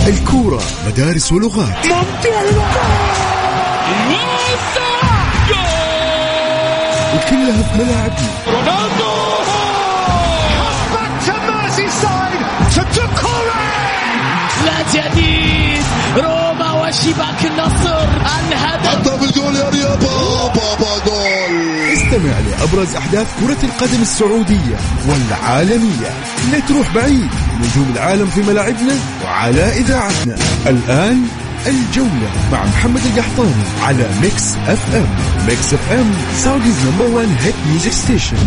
الكورة مدارس ولغات. وكلها في ملاعبنا. رونالدو لا جديد روما وشباك النصر الهدف بالجول يا بابا جول. استمع لأبرز أحداث كرة القدم السعودية والعالمية. لا تروح بعيد، نجوم العالم في ملاعبنا وعلى إذاعتنا. الآن الجولة مع محمد القحطاني على ميكس اف ام. ميكس اف ام سعوديز نمبر 1 هيت ميوزك ستيشن.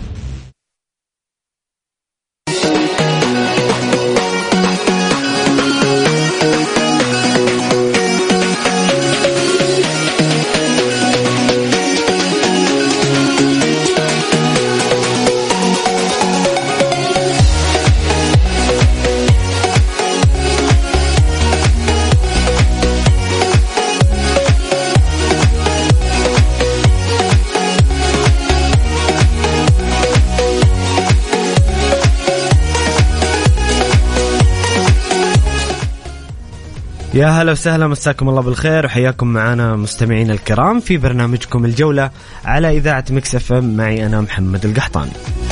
يا هلا وسهلا، مساكم الله بالخير وحياكم معنا مستمعين الكرام في برنامجكم الجولة على إذاعة ميكس اف ام. معي أنا محمد القحطاني.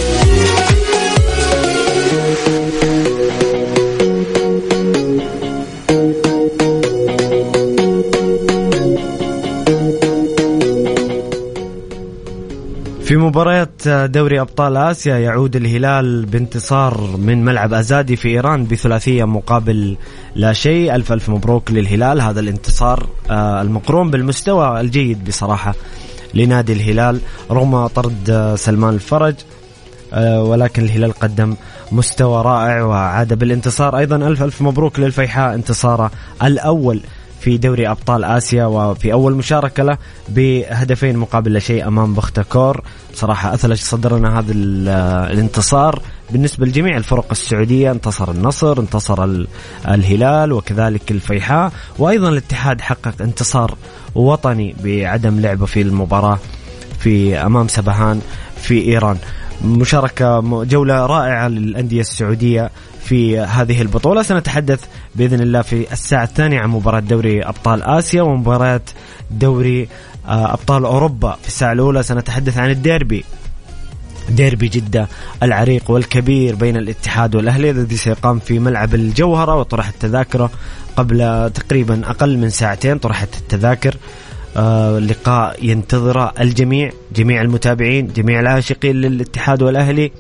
في مباريات دوري أبطال آسيا يعود الهلال بانتصار من ملعب أزادي في إيران بثلاثية مقابل لا شيء. ألف مبروك للهلال، هذا الانتصار المقرون بالمستوى الجيد بصراحة لنادي الهلال رغم طرد سلمان الفرج، ولكن الهلال قدم مستوى رائع وعاد بالانتصار. أيضا ألف مبروك للفيحاء، انتصاره الأول في دوري أبطال آسيا وفي أول مشاركة له بهدفين مقابل لا شيء أمام بختكور. بصراحة أثلج صدرنا هذا الانتصار بالنسبة لجميع الفرق السعودية. انتصر النصر، انتصر الهلال وكذلك الفيحاء، وأيضا الاتحاد حقق انتصار وطني بعدم لعبه في المباراة في أمام سبهان في إيران. مشاركة جولة رائعة للأندية السعودية في هذه البطولة. سنتحدث بإذن الله في الساعة الثانية عن مباراة دوري أبطال آسيا ومباراة دوري أبطال أوروبا. في الساعة الأولى سنتحدث عن الديربي، ديربي جدة العريق والكبير بين الاتحاد والأهلي الذي سيقام في ملعب الجوهرة، وطرحت التذاكر قبل تقريبا أقل من ساعتين. طرحت التذاكر، لقاء ينتظر الجميع، جميع المتابعين، جميع العاشقين للاتحاد والأهلي.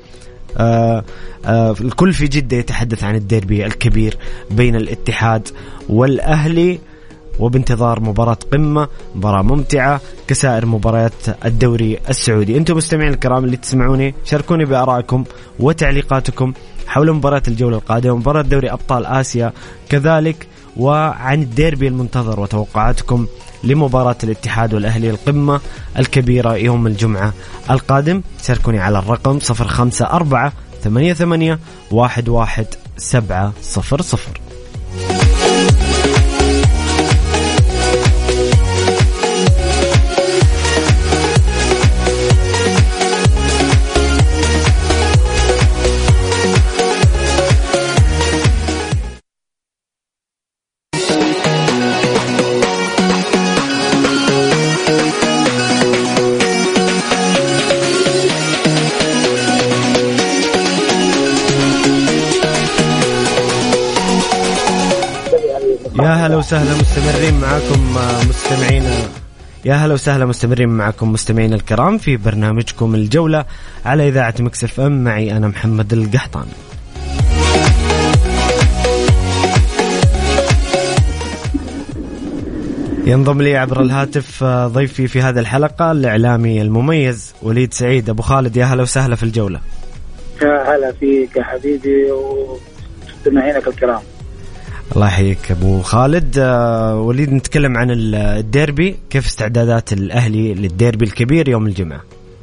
الكل في جدة يتحدث عن الديربي الكبير بين الاتحاد والأهلي، وبانتظار مباراة قمة، مباراة ممتعة كسائر مباريات الدوري السعودي. أنتم مستمعين الكرام اللي تسمعوني، شاركوني بآرائكم وتعليقاتكم حول مباراة الجولة القادمة، مباراة دوري أبطال آسيا كذلك، وعن الديربي المنتظر وتوقعاتكم لمباراة الاتحاد والأهلي القمة الكبيرة يوم الجمعة القادم. شاركوني على الرقم 0548811700. يا هلا وسهلا مستمرين معكم مستمعين، يا هلا وسهلا مستمرين معكم مستمعين الكرام في برنامجكم الجولة على إذاعة ميكس اف ام. معي أنا محمد القحطاني. ينضم لي عبر الهاتف ضيفي في هذه الحلقة الإعلامي المميز وليد سعيد أبو خالد. يا هلا وسهلا في الجولة. يا هلا فيك يا حبيبي ومستمعينك الكرام. الله يحييك أبو خالد. وليد، نتكلم عن الديربي، كيف استعدادات الأهلي للديربي الكبير يوم الجمعة؟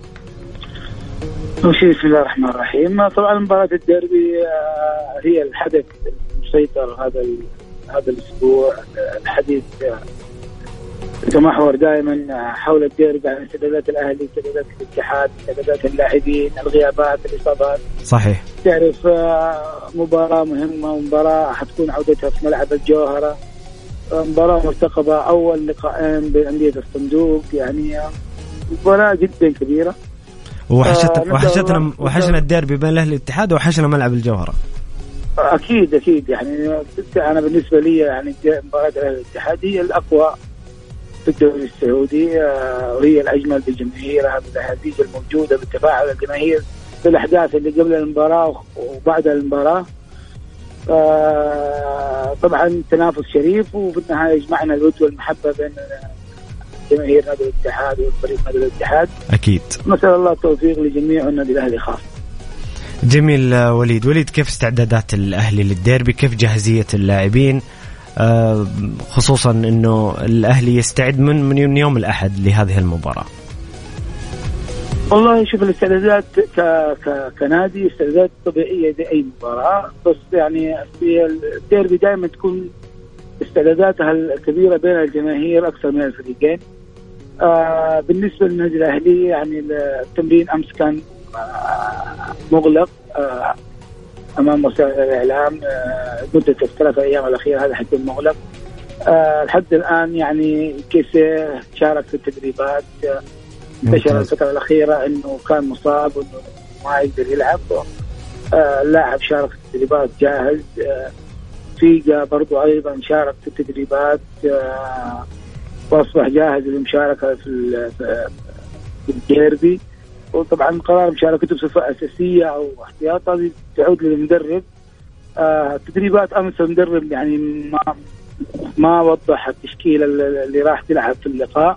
بسم الله الرحمن الرحيم. طبعا مباراة الديربي هي الحدث المسيطر هذا الأسبوع. الحديث تتمحور دائما حول الديربي عن استعدادات الأهلي، استعدادات الاتحاد، استعدادات اللاعبين، الغيابات، الإصابات. صحيح. تعرف مباراة مهمة ومباراة حتكون عودتها في ملعب الجوهرة، مباراة مرتقبة، أول لقاءين بين أندية الصندوق، يعني مباراة جدا كبيرة. وحشنا الديربي بين الأهلي والاتحاد، وحشنا ملعب الجوهرة. أكيد يعني أنا بالنسبة لي يعني مباراة الأهلي والاتحاد هي الأقوى في الدوري السعودي، وهي الأجمل بجماهيرها، بالأهازيج الموجودة، بالتفاعل الجماهير، بالأحداث اللي قبل المباراة وبعد المباراة. طبعا تنافس شريف، وفي النهاية يجمعنا الود والمحبة بين جماهير نادي الاتحاد وفريق نادي الاتحاد. أكيد. نسأل الله التوفيق لجميع النادي الأهلي خاص. جميل. وليد كيف استعدادات الأهلي للديربي؟ كيف جاهزية اللاعبين، خصوصا أنه الأهلي يستعد من يوم الأحد لهذه المباراة؟ والله شوف الاستعدادات كنادي استعدادات طبيعية لأي مباراة، بس يعني في الديربي دائما تكون استعداداتها الكبيرة بين الجماهير أكثر من الفريقين. بالنسبة للنادي الأهلي يعني التمرين أمس كان مغلق أمام وسائل الإعلام مدة الثلاث أيام الأخيرة، هذا حيكون مغلق. لحد الآن يعني كيسيه شارك في التدريبات، انتشر الفترة الأخيرة أنه كان مصاب وأنه ما يقدر يلعب. اللاعب شارك في التدريبات جاهز. فيجا برضو أيضا شارك في التدريبات وأصبح جاهز للمشاركة في الديربي. وطبعا قرار مشاركته بصفة أساسية أو احتياطي تعود للمدرب. تدريبات أمس المدرب يعني ما وضح التشكيلة اللي راح تلعب في اللقاء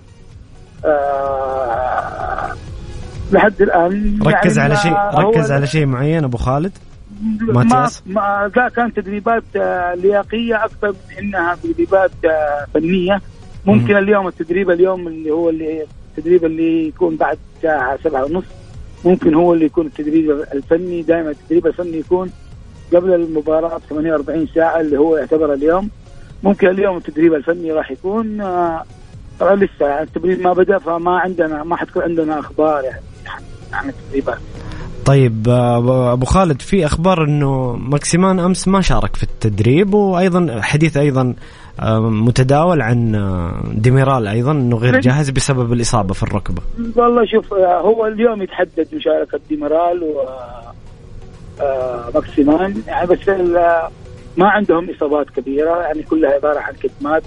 لحد الآن. ركز على شيء معين أبو خالد؟ ما كان تدريبات لياقية أكثر من إنها تدريبات فنية. ممكن اليوم اليوم اللي هو التدريب اللي يكون بعد الساعة 7:30 ممكن هو اللي يكون التدريب الفني. دائما التدريب الفني يكون قبل المباراة 48 ساعة اللي هو يعتبر اليوم. ممكن اليوم التدريب الفني راح يكون لسه التدريب ما بدأ، ما حتكون عندنا أخبار يعني عن التدريبات. طيب أبو خالد، في أخبار أنه ماكسيمان أمس ما شارك في التدريب، وأيضا حديث أيضا متداول عن ديميرال أيضا أنه غير جاهز بسبب الإصابة في الركبة. والله شوف، هو اليوم يتحدد مشاركة ديميرال وماكسيمان يعني، بس ما عندهم إصابات كبيرة يعني، كلها عبارة عن كتمات.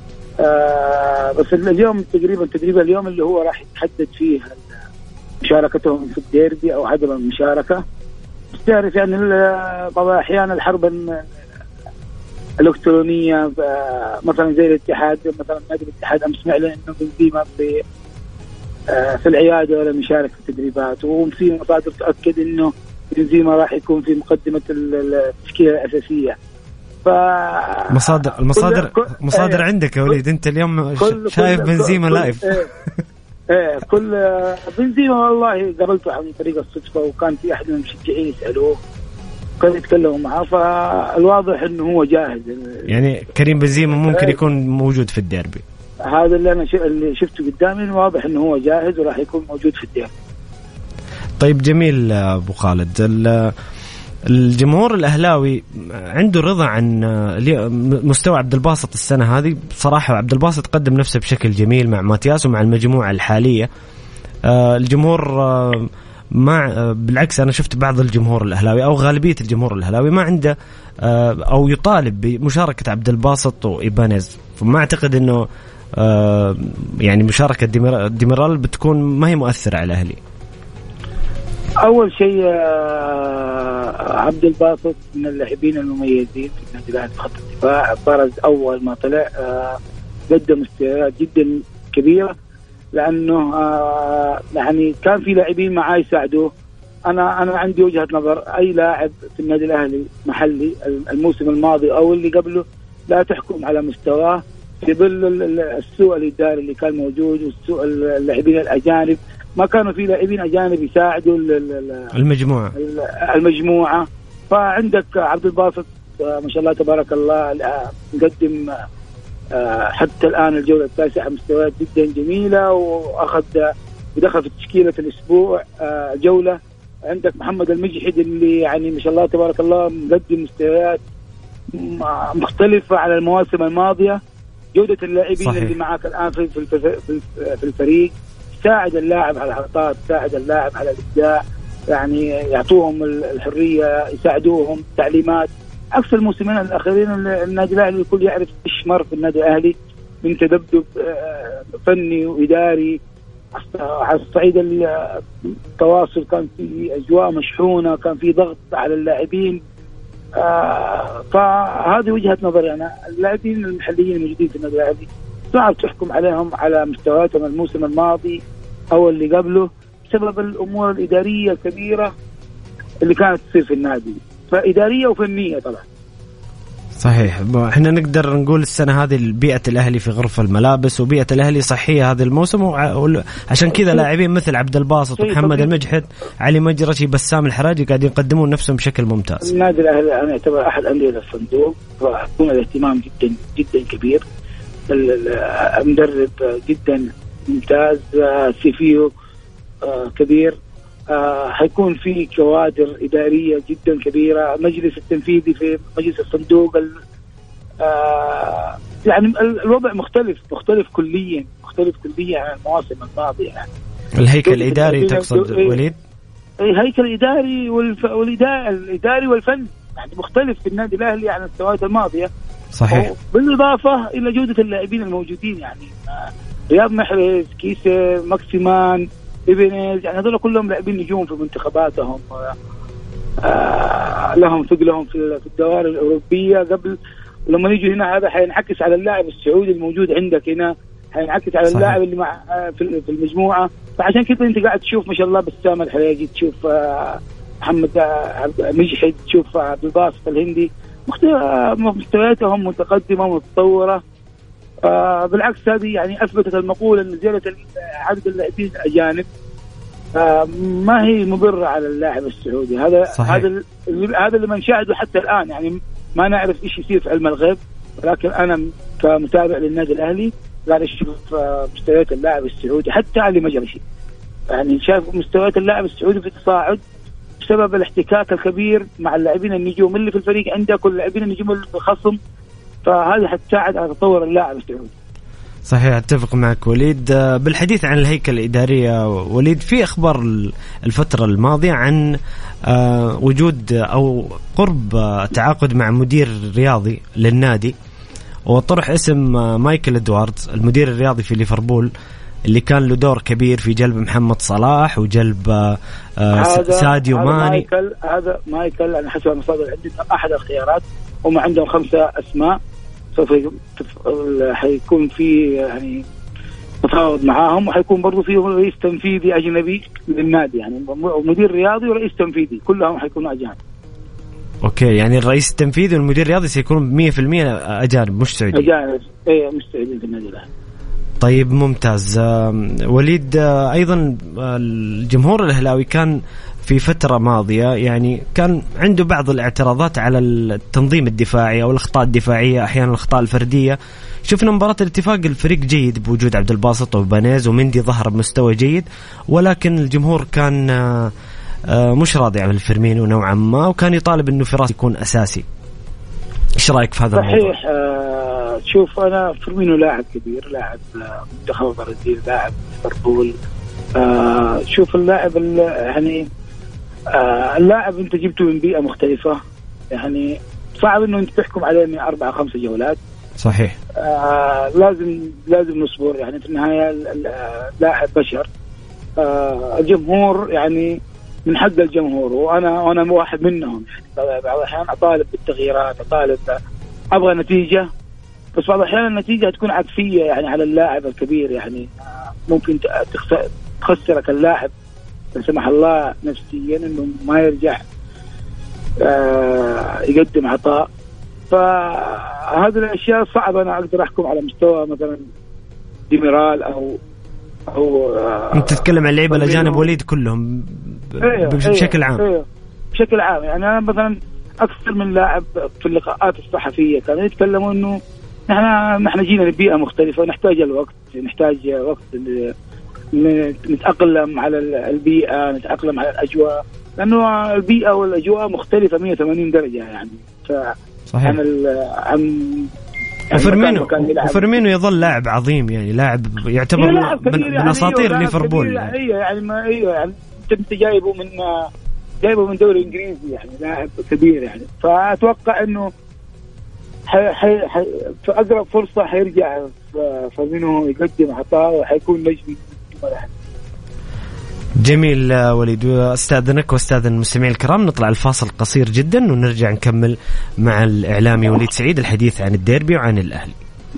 بس اليوم تقريبا تدريب اليوم اللي هو راح يتحدد فيه مشاركتهم في الديربي أو عدم المشاركة. بس تعرف يعني طبعا أحيانا الحرب الإلكترونية مثلا زي الاتحاد، مثلا نادي الاتحاد أمس معلن إنه بنزيما في العيادة ولا مشارك في التدريبات، وفي مصادر تأكد إنه بنزيما راح يكون في مقدمة التشكيلة الأساسية. مصادر عندك يا وليد، أنت اليوم شايف بنزيما لايف. كل بنزيما والله قابلته عن طريق الصدفة، وكان في أحد من المشجعين يسألوه، كانوا يتكلموا معه، فالواضح إنه هو جاهز. يعني كريم بنزيما ممكن يكون موجود في الديربي. هذا اللي أنا اللي شفته قدامي، واضح إنه هو جاهز وراح يكون موجود في الديربي. طيب جميل أبو خالد. الجمهور الأهلاوي عنده رضا عن مستوى عبد الباسط السنة هذه. بصراحة عبد الباسط قدم نفسه بشكل جميل مع ماتياس ومع المجموعة الحالية. الجمهور بالعكس، أنا شفت بعض الجمهور الأهلاوي أو غالبية الجمهور الأهلاوي ما عنده أو يطالب بمشاركة عبد الباسط وإيبانيز. فما أعتقد أنه يعني مشاركة ديميرال بتكون ما هي مؤثرة على الأهلي. أول شيء عبد الباسط من اللاعبين المميزين في النادي الأهلي في خط الدفاع. برز أول ما طلع قدم مستويات جدا كبيرة، لأنه يعني كان في لاعبين معاه يساعدوه. أنا عندي وجهة نظر، أي لاعب في النادي الأهلي محلي الموسم الماضي أو اللي قبله لا تحكم على مستواه في ظل السوء الإداري اللي كان موجود والسوء اللاعبين الأجانب. ما كانوا في لاعبين أجانب يساعدوا المجموعة. فعندك عبد الباسط ما شاء الله تبارك الله مقدم حتى الآن الجولة التاسعة مستويات جدا جميلة، ودخل في تشكيلة الأسبوع جولة. عندك محمد المجحد اللي يعني ما شاء الله تبارك الله مقدم مستويات مختلفة على المواسم الماضية. جودة اللاعبين اللي معك الآن في الفريق تساعد اللاعب على العطاء، تساعد اللاعب على الإبداع، يعني يعطوهم الحرية، يساعدوهم تعليمات. عكس الموسمين الأخيرين النادي الأهلي الكل يعرف إيش مر في النادي الأهلي من تذبذب فني وإداري. على الصعيد التواصل كان في أجواء مشحونة، كان في ضغط على اللاعبين. فهذه وجهة نظري أنا. اللاعبين المحليين الموجودين في النادي الأهلي صعب تحكم عليهم على مستوياتهم الموسم الماضي أو اللي قبله بسبب الأمور الإدارية الكبيرة اللي كانت تصير في النادي، فإدارية وفنية طبعا. صحيح. احنا نقدر نقول السنة هذه بيئة الأهلي في غرف الملابس وبيئة الأهلي صحية هذا الموسم، عشان كذا لاعبين مثل عبد الباسط ومحمد المجحد، علي مجرشي، بسام الحراجي قاعدين يقدمون نفسهم بشكل ممتاز. النادي الأهلي أنا أعتبر أحد أندية الصندوق، ويكون الاهتمام جدا جدا كبير. المدرب جدا ممتاز، سيفيو كبير، حيكون في كوادر إدارية جدا كبيرة. مجلس التنفيذي في مجلس الصندوق يعني الوضع مختلف كليا عن المواسم الماضية. يعني الهيكل الإداري تقصد وليد؟ الهيكل الإداري الإداري والفن يعني مختلف في النادي الأهلي عن السنوات الماضية. صحيح. بالإضافة إلى جودة اللاعبين الموجودين، يعني رياض محرز، كيسة، ماكسيمان، إبنيز، يعني هذول كلهم لاعبين نجوم في منتخباتهم، لهم ثقلهم في الدوائر الأوروبية قبل. ولما يجوا هنا هذا حينعكس على اللاعب السعودي الموجود عندك هنا، حينعكس على اللاعب اللي مع في المجموعة. فعشان كده أنت قاعد تشوف ما شاء الله بسام الحريجي، تشوف محمد مجحد، تشوف عبد الباسط الهندي، مستوياتهم متقدمة ومتطورة. بالعكس هذه يعني أثبتت المقولة أن زيادة عدد اللاعبين الأجانب ما هي مضرة على اللاعب السعودي. هذا اللي ما نشاهده حتى الآن. يعني ما نعرف إيش يصير في علم الغيب، ولكن أنا كمتابع للنادي الأهلي قاعد أشوف مستويات اللاعب السعودي حتى علي مجرشي. يعني شايف مستويات اللاعب السعودي في تصاعد بسبب الاحتكاك الكبير مع اللاعبين النجوم اللي في الفريق عندك واللاعبين النجوم اللي في الخصم، فهذه حتساعد على تطور اللاعب السعودي. صحيح، اتفق معك وليد. بالحديث عن الهيكل الإدارية وليد، في أخبار الفترة الماضية عن وجود أو قرب تعاقد مع مدير رياضي للنادي، وطرح اسم مايكل إدواردز المدير الرياضي في ليفربول اللي كان له دور كبير في جلب محمد صلاح وجلب ساديو ماني. هذا مايكل أنا حسب المصادر عندي أحد الخيارات، هم عندهم 5 أسماء سوف حيكون في يعني تفاوض معاهم، وحيكون برضو فيه رئيس تنفيذي أجنبي للنادي، يعني مدير رياضي ورئيس تنفيذي كلهم حيكونوا أجانب. أوكي، يعني الرئيس التنفيذي والمدير الرياضي سيكونوا 100% أجانب مش سعودي. أجانب مش سعودي في النادي الأهلي. طيب ممتاز. وليد، أيضا الجمهور الأهلاوي كان في فترة ماضية يعني كان عنده بعض الاعتراضات على التنظيم الدفاعي أو الأخطاء الدفاعية، أحيانا الأخطاء الفردية. شفنا مباراة الاتفاق الفريق جيد بوجود عبد الباسط وبانيز ومندي ظهر بمستوى جيد، ولكن الجمهور كان مش راضي عن الفيرمينو نوعا ما، وكان يطالب أنه فراس يكون أساسي. إيش رأيك في هذا الموضوع؟ صحيح. شوف أنا فيرمينو لاعب كبير، لاعب منتخب البرازيل، لاعب ليفربول. شوف اللاعب يعني اللاعب أنت جبته من بيئة مختلفة، يعني صعب إنه أنت تحكم عليه من 4 5 جولات. صحيح. لازم نصبر، يعني في النهاية اللاعب بشر. الجمهور يعني من حق الجمهور، وأنا واحد منهم، يعني بعض الأحيان أطالب بالتغييرات، أبغى نتيجة، بس بعض الأحيان النتيجة تكون عكسية يعني على اللاعب الكبير، يعني ممكن تخسرك اللاعب لا سمح الله نفسيا إنه ما يرجع يقدم عطاء. فهذه الأشياء صعبة أنا أقدر أحكم على مستوى مثلا ديميرال أو أنت تتكلم عن اللعيبة الأجانب وليد كلهم بشكل عام. بشكل عام يعني أنا مثلا أكثر من لاعب في اللقاءات الصحفية كانوا يتكلموا إنه نحن جينا لبيئة مختلفة ونحتاج الوقت، نحتاج وقت نتأقلم على البيئة، نتأقلم على الأجواء، لأنه البيئة والأجواء مختلفة 180 درجة يعني. صحيح. وفيرمينو يظل لاعب عظيم يعني، لاعب يعتبر من أساطير ليفربول يعني انت جايبه من دوري انجليزي يعني، لاعب كبير يعني. فأتوقع انه في أقرب فرصة حيرجع فيرمينو يقدم عطاء وحيكون نجم. جميل وليد، استاذنك واستاذن المستمعين الكرام نطلع الفاصل قصير جدا ونرجع نكمل مع الإعلامي وليد سعيد الحديث عن الديربي وعن الأهلي.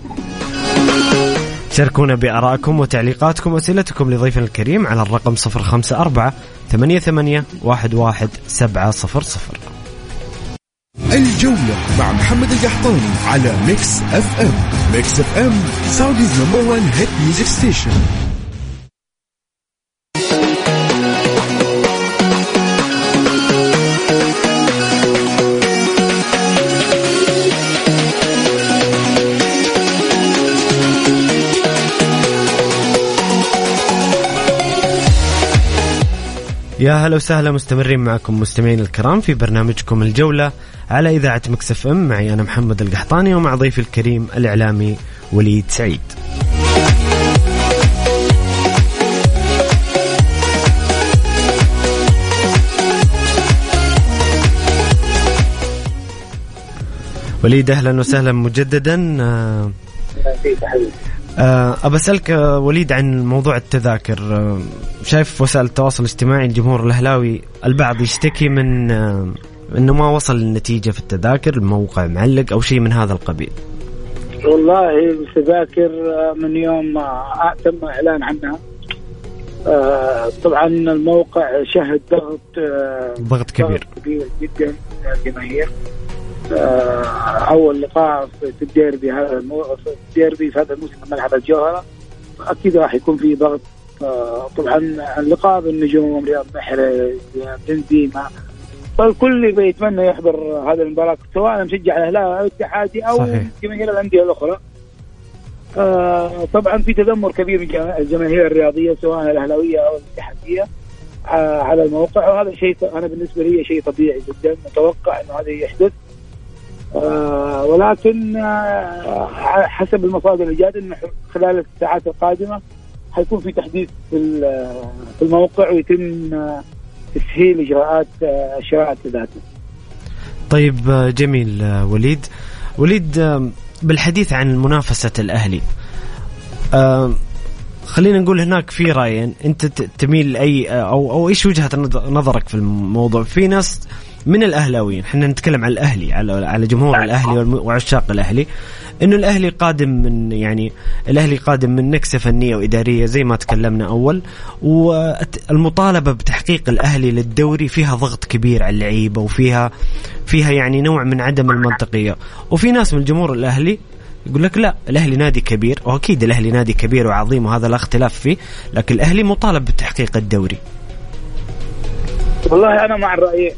شاركونا بآرائكم وتعليقاتكم وأسئلتكم لضيفنا الكريم على الرقم 0548811700. الجولة مع محمد القحطاني على ميكس اف ام. ميكس اف ام سعوديز نمبر 1 هيت ميوزك ستيشن. يا هلا وسهلا، مستمرين معكم مستمعين الكرام في برنامجكم الجولة على إذاعة ميكس اف ام. معي أنا محمد القحطاني ومع ضيفي الكريم الإعلامي وليد سعيد. وليد أهلا وسهلا مجددا. أبى أسألك وليد عن موضوع التذاكر. شايف وسائل التواصل الاجتماعي الجمهور الأهلاوي البعض يشتكي من أنه ما وصل النتيجة في التذاكر، الموقع معلق أو شيء من هذا القبيل. والله التذاكر من يوم ما تم إعلان عنها طبعا الموقع شهد ضغط كبير جدا من الجماهير. أول لقاء في الديربي هذا في هذا الموسم ملعب الجوهرة، أكيد راح يكون فيه ضغط. طبعا اللقاء بالنجوم، رياض محرز، بنزيما، فالكل بيتمنى يحضر هذا المباراة سواء مشجع الأهلي أو الاتحادي أو جماهير الأندية الأخرى. طبعا في تذمر كبير من الجماهير الرياضية سواء الأهلاوية أو الاتحادية على الموقع، وهذا شيء أنا بالنسبة لي شيء طبيعي جدا، متوقع إنه هذا يحدث. ولكن حسب المصادر اللي جات إنه خلال الساعات القادمة حيكون في تحديث في الموقع ويتم تسهيل إجراءات شراء التذاكر. طيب جميل وليد بالحديث عن منافسة الأهلي، خلينا نقول هناك في رأيين، أنت تميل أي أو إيش وجهة نظرك في الموضوع؟ في ناس من الأهلاويين، حنا نتكلم عن الأهلي على جمهور الأهلي وعشاق الأهلي، إنه الأهلي قادم من نكسة فنية وإدارية زي ما تكلمنا أول، والمطالبة بتحقيق الأهلي للدوري فيها ضغط كبير على اللعيبة وفيها يعني نوع من عدم المنطقية. وفي ناس من الجمهور الأهلي يقول لك لا، الأهلي نادي كبير، وأكيد الأهلي نادي كبير وعظيم وهذا لا اختلاف فيه، لكن الأهلي مطالب بتحقيق الدوري. والله أنا مع الرأي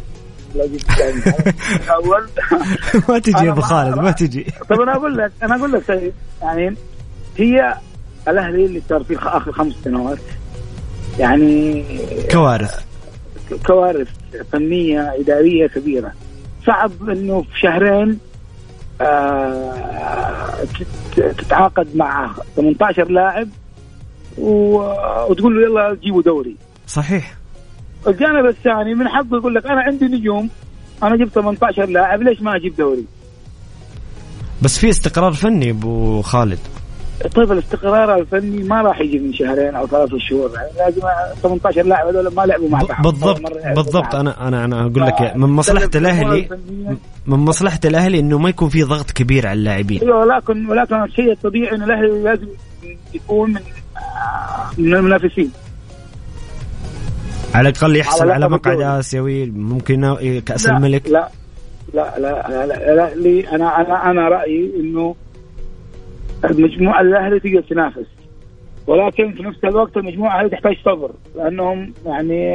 أول ما تجي يا أبو خالد، ما تجي. طب أنا أقول لك شيء، يعني هي الأهلي اللي صار فيه آخر 5 سنوات يعني كوارث فنية إدارية كبيرة. صعب إنه في شهرين تتعاقد مع 18 لاعب وتقول له يلا جيبوا دوري. صحيح. الجانب الثاني من حقه يقول لك أنا عندي نجوم، أنا جبت 18 لاعب، ليش ما أجيب دوري؟ بس في استقرار فني أبو خالد. طيب الاستقرار الفني ما راح يجي من شهرين أو 3 شهور، يعني لازم 18 لاعب هذول ما لعبوا مع بعض. بالضبط. أنا أقول لك من مصلحة الأهلي إنه ما يكون في ضغط كبير على اللاعبين. ولكن الشيء الطبيعي إن الأهلي لازم يكون من المنافسين، على الأقل يحصل على مقعد آسيوي، ممكن كأس الملك. لا لا لا لا, لا, لا لي أنا رأيي إنه المجموعة الأهلي تقدر تنافس، ولكن في نفس الوقت المجموعة هذه تحتاج صبر، لأنهم يعني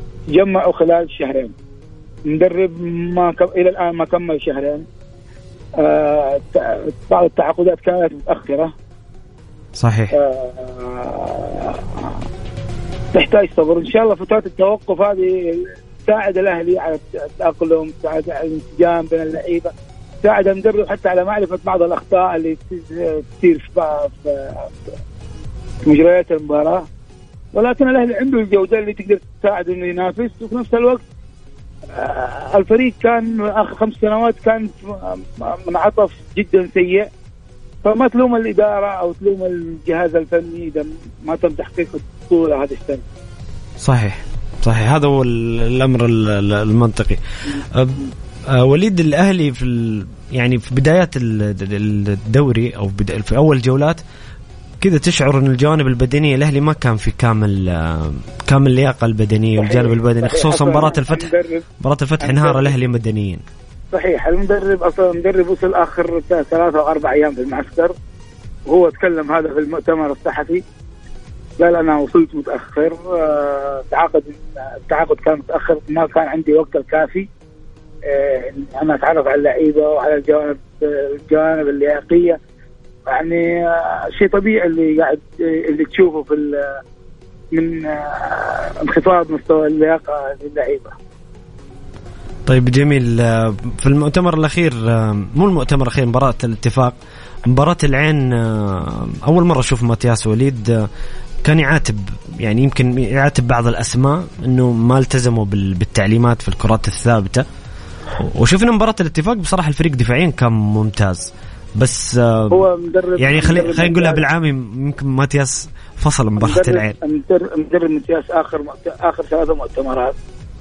جمعوا خلال 2 شهرين، مدرب إلى الآن ما كمل 2 شهرين، بعض التعاقدات كانت متأخرة. صحيح. تحتاج صبر إن شاء الله. فترات التوقف هذه تساعد الأهلي على التأقلم، تساعد على الانسجام بين اللعيبة، تساعد المدرب حتى على معرفة بعض الأخطاء اللي تصير في مجريات المباراة. ولكن الأهلي عنده الجودة اللي تقدر تساعد إنه ينافس. وفي نفس الوقت الفريق كان آخر 5 سنوات كان منعطف جدا سيء، فما تلوم الإدارة أو تلوم الجهاز الفني إذا ما تم تحقيق البطولة هذه السنة. صحيح صحيح، هذا هو الأمر المنطقي. وليد، الأهلي يعني في بدايات الدوري أو في أول جولات كذا تشعر أن الجوانب البدنية الأهلي ما كان في كامل اللياقة البدنية والجانب البدني، خصوصا مباراة الفتح انهار الأهلي مدنيين. صحيح. المدرب وصل آخر 3 أو 4 أيام في المعسكر، وهو تكلم هذا في المؤتمر الصحفي، قال أنا وصلت متأخر، التعاقد كان متأخر، ما كان عندي وقت الكافي أنا أتعرف على اللعيبة وعلى الجوانب اللياقية. يعني شيء طبيعي اللي تشوفه من انخفاض مستوى اللياقة للعيبة. طيب جميل. في المؤتمر الأخير، مو المؤتمر الأخير، مباراة الاتفاق، مباراة العين، أول مرة أشوف ماتياس وليد كان يعاتب، يعني يمكن يعاتب بعض الأسماء إنه ما التزموا بالتعليمات في الكرات الثابتة. وشوفنا مباراة الاتفاق بصراحة الفريق دفاعيا كان ممتاز، بس هو مدرب يعني خلينا نقولها بالعامي، يمكن ماتياس فصل مباراة العين. مدرب ماتياس آخر 3 مؤتمرات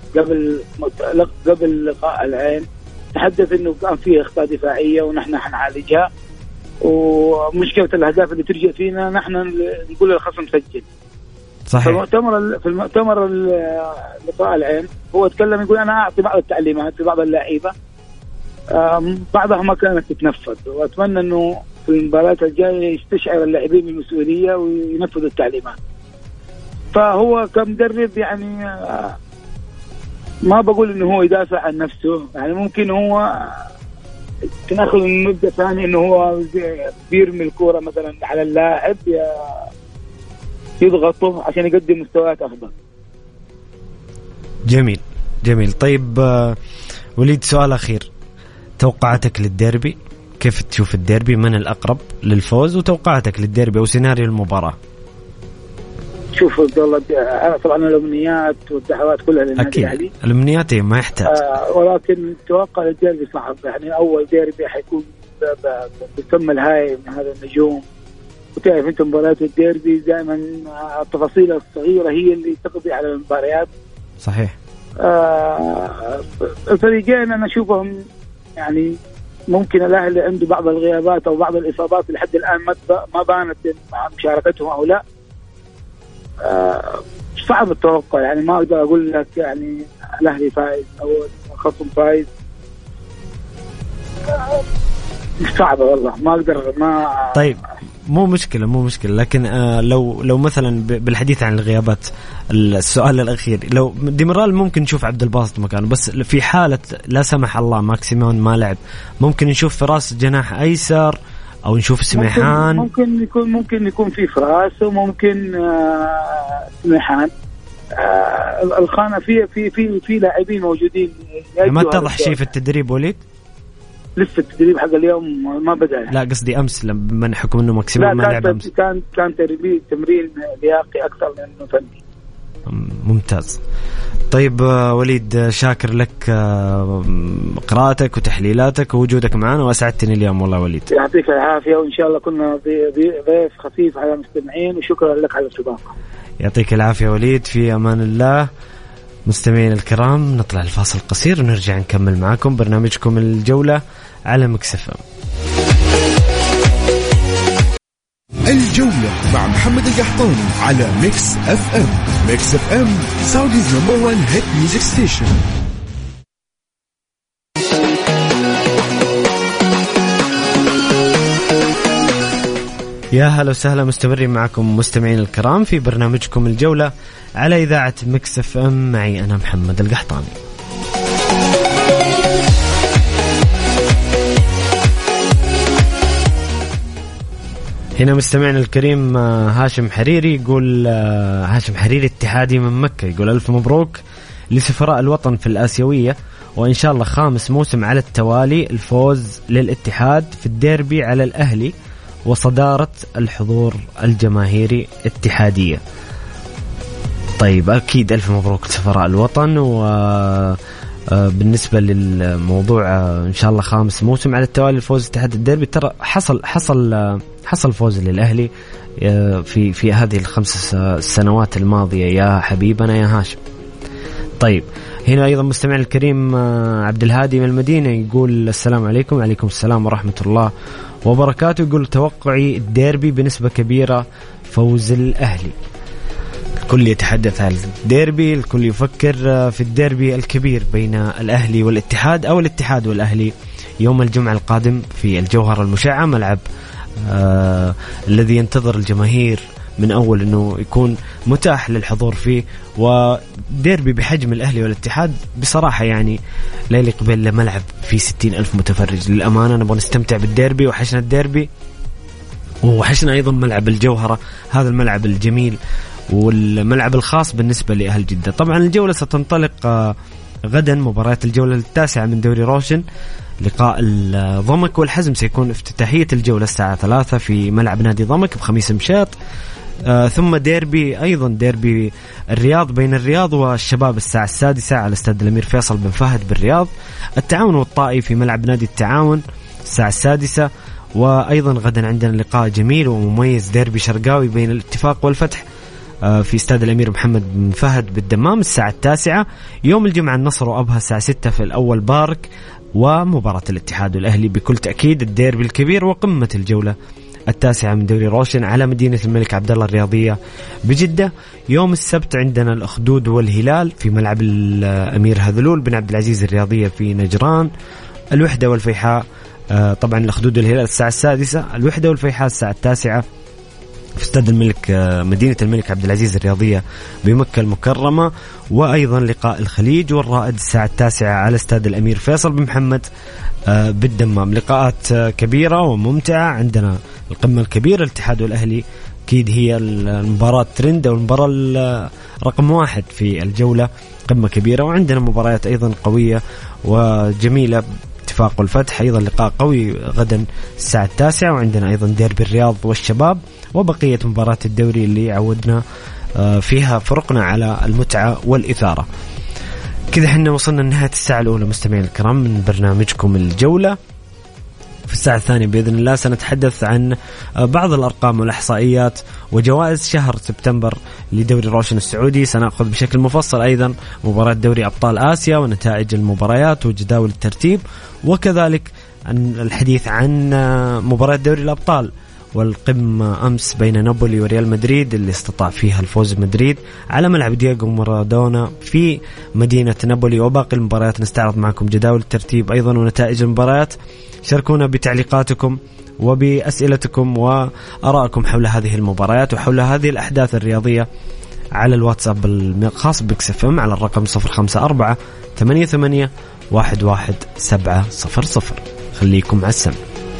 قبل لقاء العين تحدث إنه كان فيه أخطاء دفاعية ونحن حنعالجها، ومشكلة الأهداف اللي ترجع فينا نحن نقول الخصم سجل. صحيح. في المؤتمر لقاء العين هو تكلم يقول أنا أعطي بعض التعليمات لبعض اللعيبة، بعضها ما كانت تتنفذ، وأتمنى أنه في المباريات الجاية يستشعر اللاعبين بالمسؤولية وينفذوا التعليمات. فهو كمدرب يعني ما بقول إنه هو يدافع عن نفسه، يعني ممكن هو تناخذ من مبدأ ثاني إنه هو بيرمي الكرة مثلا على اللاعب يضغطه عشان يقدم مستويات أفضل. جميل جميل. طيب وليد، سؤال أخير، توقعاتك للديربي، كيف تشوف الديربي، من الأقرب للفوز، وتوقعاتك للديربي أو سيناريو المباراة؟ شوف والله طبعا الأمنيات والدعوات كلها للنادي الأهلي، الأمنيات ما يحتاج، ولكن توقع الديربي صعب. يعني أول ديربي حيكون بكم الهاي من هذا النجوم، وتعرف أنت مباريات الديربي دائما التفاصيل الصغيرة هي اللي تقضي على المباريات. صحيح. الفريقين أنا أشوفهم يعني ممكن الأهلي عنده بعض الغيابات أو بعض الإصابات لحد الآن ما بانت مشاركتهم أو لا. صعب التوقع، يعني ما أقدر أقول لك يعني الأهلي فايز أو خصم فايز، صعبة والله ما أقدر طيب مو مشكلة، لكن لو مثلا بالحديث عن الغيابات، السؤال الأخير، لو ديميرال ممكن نشوف عبد الباسط مكانه، بس في حالة لا سمح الله ماكسيمون ما لعب، ممكن نشوف فراس جناح أيسر أو نشوف سميحان. ممكن يكون في فراس، وممكن سميحان. الخانة في لاعبين موجودين. ما اتضح شيء في التدريب وليد؟ لسه التدريب حق اليوم ما بدأ. لا قصدي أمس، لما حكم إنه ماكسيمون ما لعب أمس. كان تمرين لياقي أكثر من إنه فني. ممتاز. طيب وليد، شاكر لك قراءتك وتحليلاتك ووجودك معنا، وأسعدتني اليوم والله وليد. يعطيك العافية، وإن شاء الله كنا ضيف خفيف على المستمعين، وشكرا لك على الاستضافة. يعطيك العافية وليد، في أمان الله. مستمعين الكرام، نطلع الفاصل قصير ونرجع نكمل معكم برنامجكم الجولة على ميكس اف ام. الجولة مع محمد القحطاني على ميكس اف ام. ميكس اف ام سعوديز نمبر 1 هيت ميوزك ستيشن. يا هلا وسهلا، مستمرين معكم مستمعين الكرام في برنامجكم الجولة على إذاعة ميكس اف ام، معي أنا محمد القحطاني. هنا مستمعنا الكريم هاشم حريري يقول هاشم حريري اتحادي من مكة، يقول ألف مبروك لسفراء الوطن في الآسيوية، وإن شاء الله 5 موسم على التوالي الفوز للاتحاد في الديربي على الأهلي وصدارة الحضور الجماهيري اتحادية. طيب أكيد ألف مبروك لسفراء الوطن. وبالنسبة للموضوع إن شاء الله 5 موسم على التوالي الفوز اتحاد الديربي، ترى حصل فوز للأهلي في هذه ال5 سنوات الماضية يا حبيبنا يا هاشم. طيب هنا أيضا مستمع الكريم عبد الهادي من المدينة يقول السلام عليكم. وعليكم السلام ورحمة الله وبركاته. يقول توقعي الديربي بنسبة كبيرة فوز الأهلي. الكل يتحدث عن الديربي، الكل يفكر في الديربي الكبير بين الأهلي والاتحاد أو الاتحاد والأهلي يوم الجمعة القادم في الجوهرة المشعة، ملعب الذي ينتظر الجماهير من أول أنه يكون متاح للحضور فيه. وديربي بحجم الأهلي والاتحاد بصراحة يعني لا يليق بين ملعب فيه 60,000 متفرج. للأمانة نبغى نستمتع بالديربي، وحشنا الديربي وحشنا أيضا ملعب الجوهرة، هذا الملعب الجميل والملعب الخاص بالنسبة لأهل جدة. طبعا الجولة ستنطلق غدا، مباريات الجولة 9 من دوري روشن، لقاء الضمك والحزم سيكون افتتاحية الجولة الساعة 3 في ملعب نادي ضمك بخميس مشاط. ثم ديربي أيضا ديربي الرياض بين الرياض والشباب الساعة 6 على استاد الأمير فيصل بن فهد بالرياض. التعاون والطائي في ملعب نادي التعاون الساعة 6. وأيضا غدا عندنا لقاء جميل ومميز ديربي شرقاوي بين الاتفاق والفتح في استاد الأمير محمد بن فهد بالدمام الساعة 9. يوم الجمعة النصر وأبها الساعة 6 في الأول بارك. ومباراة الاتحاد والأهلي بكل تأكيد الديربي الكبير وقمة الجولة 9 من دوري روشن على مدينة الملك عبدالله الرياضية بجدة. يوم السبت عندنا الأخدود والهلال في ملعب الأمير هذلول بن عبد العزيز الرياضية في نجران. الوحدة والفيحاء طبعا الأخدود والهلال الساعة 6، الوحدة والفيحاء الساعة 9 في استاد الملك مدينة الملك عبد العزيز الرياضية بمكة المكرمة. وأيضا لقاء الخليج والرائد الساعة 9 على استاد الأمير فيصل بن محمد بالدمام. لقاءات كبيرة وممتعة. عندنا القمة الكبيرة الاتحاد والأهلي، أكيد هي المباراة ترند أو المباراة رقم 1 في الجولة، قمة كبيرة. وعندنا مباريات أيضا قوية وجميلة، اتفاق والفتح أيضا لقاء قوي غدا الساعة 9. وعندنا أيضا ديربي الرياض والشباب وبقية مباراة الدوري اللي عودنا فيها فرقنا على المتعة والإثارة. كذا حنا وصلنا لنهاية الساعة الأولى مستمعين الكرام من برنامجكم الجولة. في الساعة الثانية بإذن الله سنتحدث عن بعض الأرقام والإحصائيات وجوائز شهر سبتمبر لدوري روشن السعودي. سنأخذ بشكل مفصل أيضا مباراة دوري أبطال آسيا ونتائج المباريات وجداول الترتيب، وكذلك الحديث عن مباراة دوري الأبطال والقمة أمس بين نابولي وريال مدريد اللي استطاع فيها الفوز مدريد على ملعب دياغو مارادونا في مدينة نابولي. وباقي المباريات نستعرض معكم جداول الترتيب أيضا ونتائج المباريات. شاركونا بتعليقاتكم وبأسئلتكم وأراءكم حول هذه المباريات وحول هذه الأحداث الرياضية على الواتساب الخاص بمكس اف ام على الرقم 0548811700. خليكم على السمع.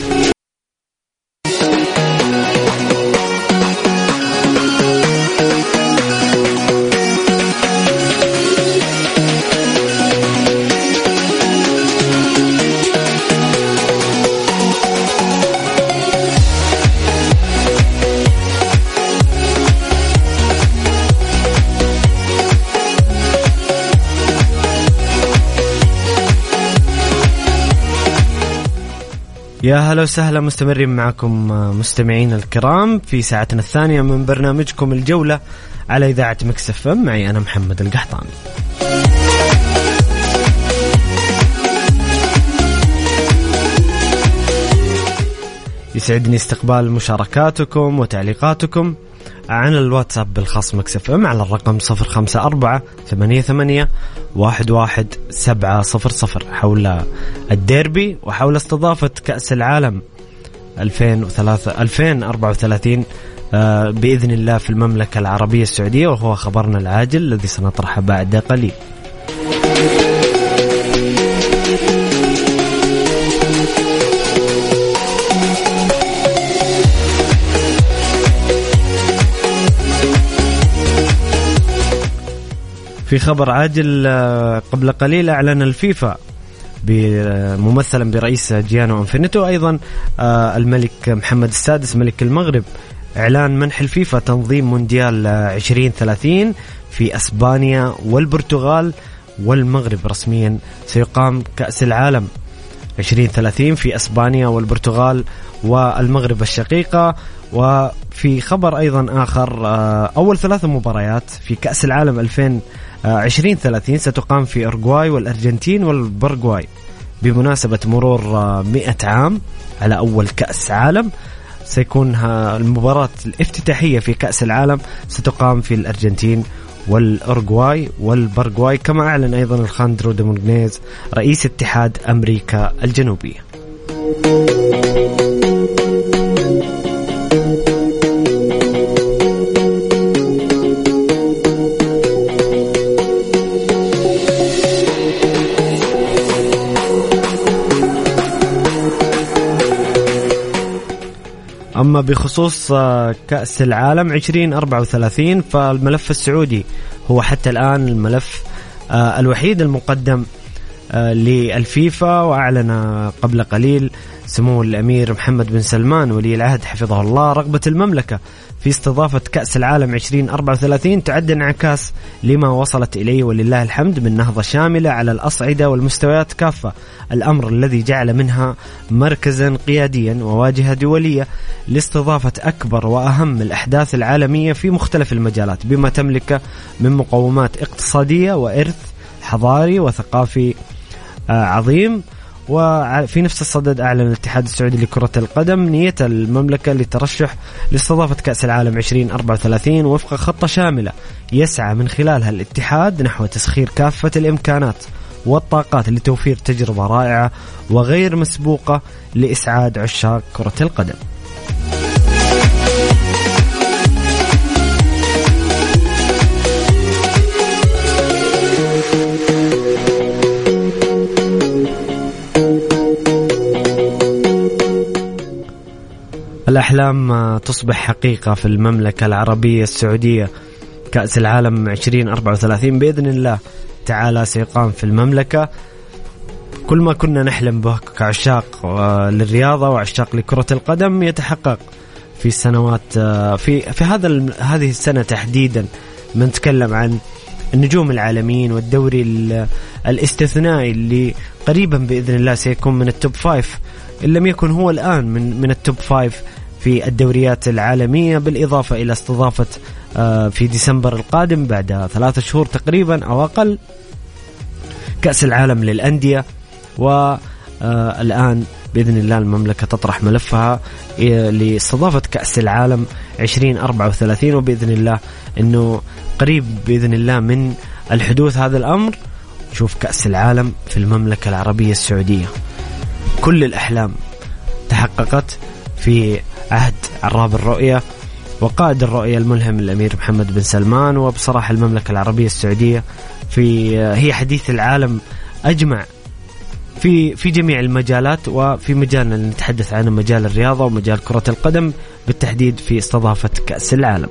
يا هلا وسهلا، مستمرين معكم مستمعين الكرام في ساعتنا الثانية من برنامجكم الجولة على إذاعة مكس اف ام. معي أنا محمد القحطاني. يسعدني استقبال مشاركاتكم وتعليقاتكم عن الواتساب بالخاص مكس اف ام على الرقم 0548811700 حول الديربي وحول استضافة كأس العالم 2034 بإذن الله في المملكة العربية السعودية، وهو خبرنا العاجل الذي سنطرحه بعد قليل. في خبر عاجل قبل قليل أعلن الفيفا ممثلا برئيس جيانو أنفينيتو أيضا الملك محمد السادس ملك المغرب إعلان منح الفيفا تنظيم مونديال 2030 في أسبانيا والبرتغال والمغرب. رسميا سيقام كأس العالم 2030 في أسبانيا والبرتغال والمغرب الشقيقة. وفي خبر أيضا آخر أول 3 مباريات في كأس العالم 2030 ستقام في أورغواي والأرجنتين والبرغواي بمناسبة مرور 100 عام على أول كأس عالم. سيكون المباراة الافتتاحية في كأس العالم ستقام في الأرجنتين والأورغواي والبرغواي، كما أعلن أيضا الخاندرو دومينغيز رئيس اتحاد أمريكا الجنوبية. أما بخصوص كأس العالم 2034 فالملف السعودي هو حتى الآن الملف الوحيد المقدم للفيفا. وأعلن قبل قليل سمو الأمير محمد بن سلمان ولي العهد حفظه الله رغبة المملكة في استضافة كأس العالم 2034 تعد انعكاس لما وصلت إليه ولله الحمد من نهضة شاملة على الأصعدة والمستويات كافة، الأمر الذي جعل منها مركزا قياديا وواجهة دولية لاستضافة أكبر وأهم الأحداث العالمية في مختلف المجالات بما تملك من مقومات اقتصادية وإرث حضاري وثقافي عظيم. وفي نفس الصدد أعلن الاتحاد السعودي لكرة القدم نية المملكة للترشح لاستضافة كأس العالم 2034 وفق خطة شاملة يسعى من خلالها الاتحاد نحو تسخير كافة الإمكانات والطاقات لتوفير تجربة رائعة وغير مسبوقة لإسعاد عشاق كرة القدم. الأحلام تصبح حقيقة في المملكة العربية السعودية. كأس العالم 2034 بإذن الله تعالى سيقام في المملكة. كل ما كنا نحلم به كعشاق للرياضة وعشاق لكرة القدم يتحقق في السنوات في هذه السنة تحديدا. نتكلم عن النجوم العالميين والدوري الاستثنائي اللي قريبا بإذن الله سيكون من التوب 5 إن لم يكن هو الآن من التوب 5 في الدوريات العالمية، بالإضافة إلى استضافة في ديسمبر القادم بعد 3 شهور تقريبا أو أقل كأس العالم للأندية. والآن بإذن الله المملكة تطرح ملفها لاستضافة كأس العالم 2034 وبإذن الله أنه قريب بإذن الله من الحدوث هذا الأمر نشوف كأس العالم في المملكة العربية السعودية. كل الأحلام تحققت في عهد عراب الرؤية وقائد الرؤية الملهم الأمير محمد بن سلمان. وبصراحة المملكة العربية السعودية هي حديث العالم أجمع في جميع المجالات، وفي مجالنا اللي نتحدث عنه مجال الرياضة ومجال كرة القدم بالتحديد في استضافة كأس العالم.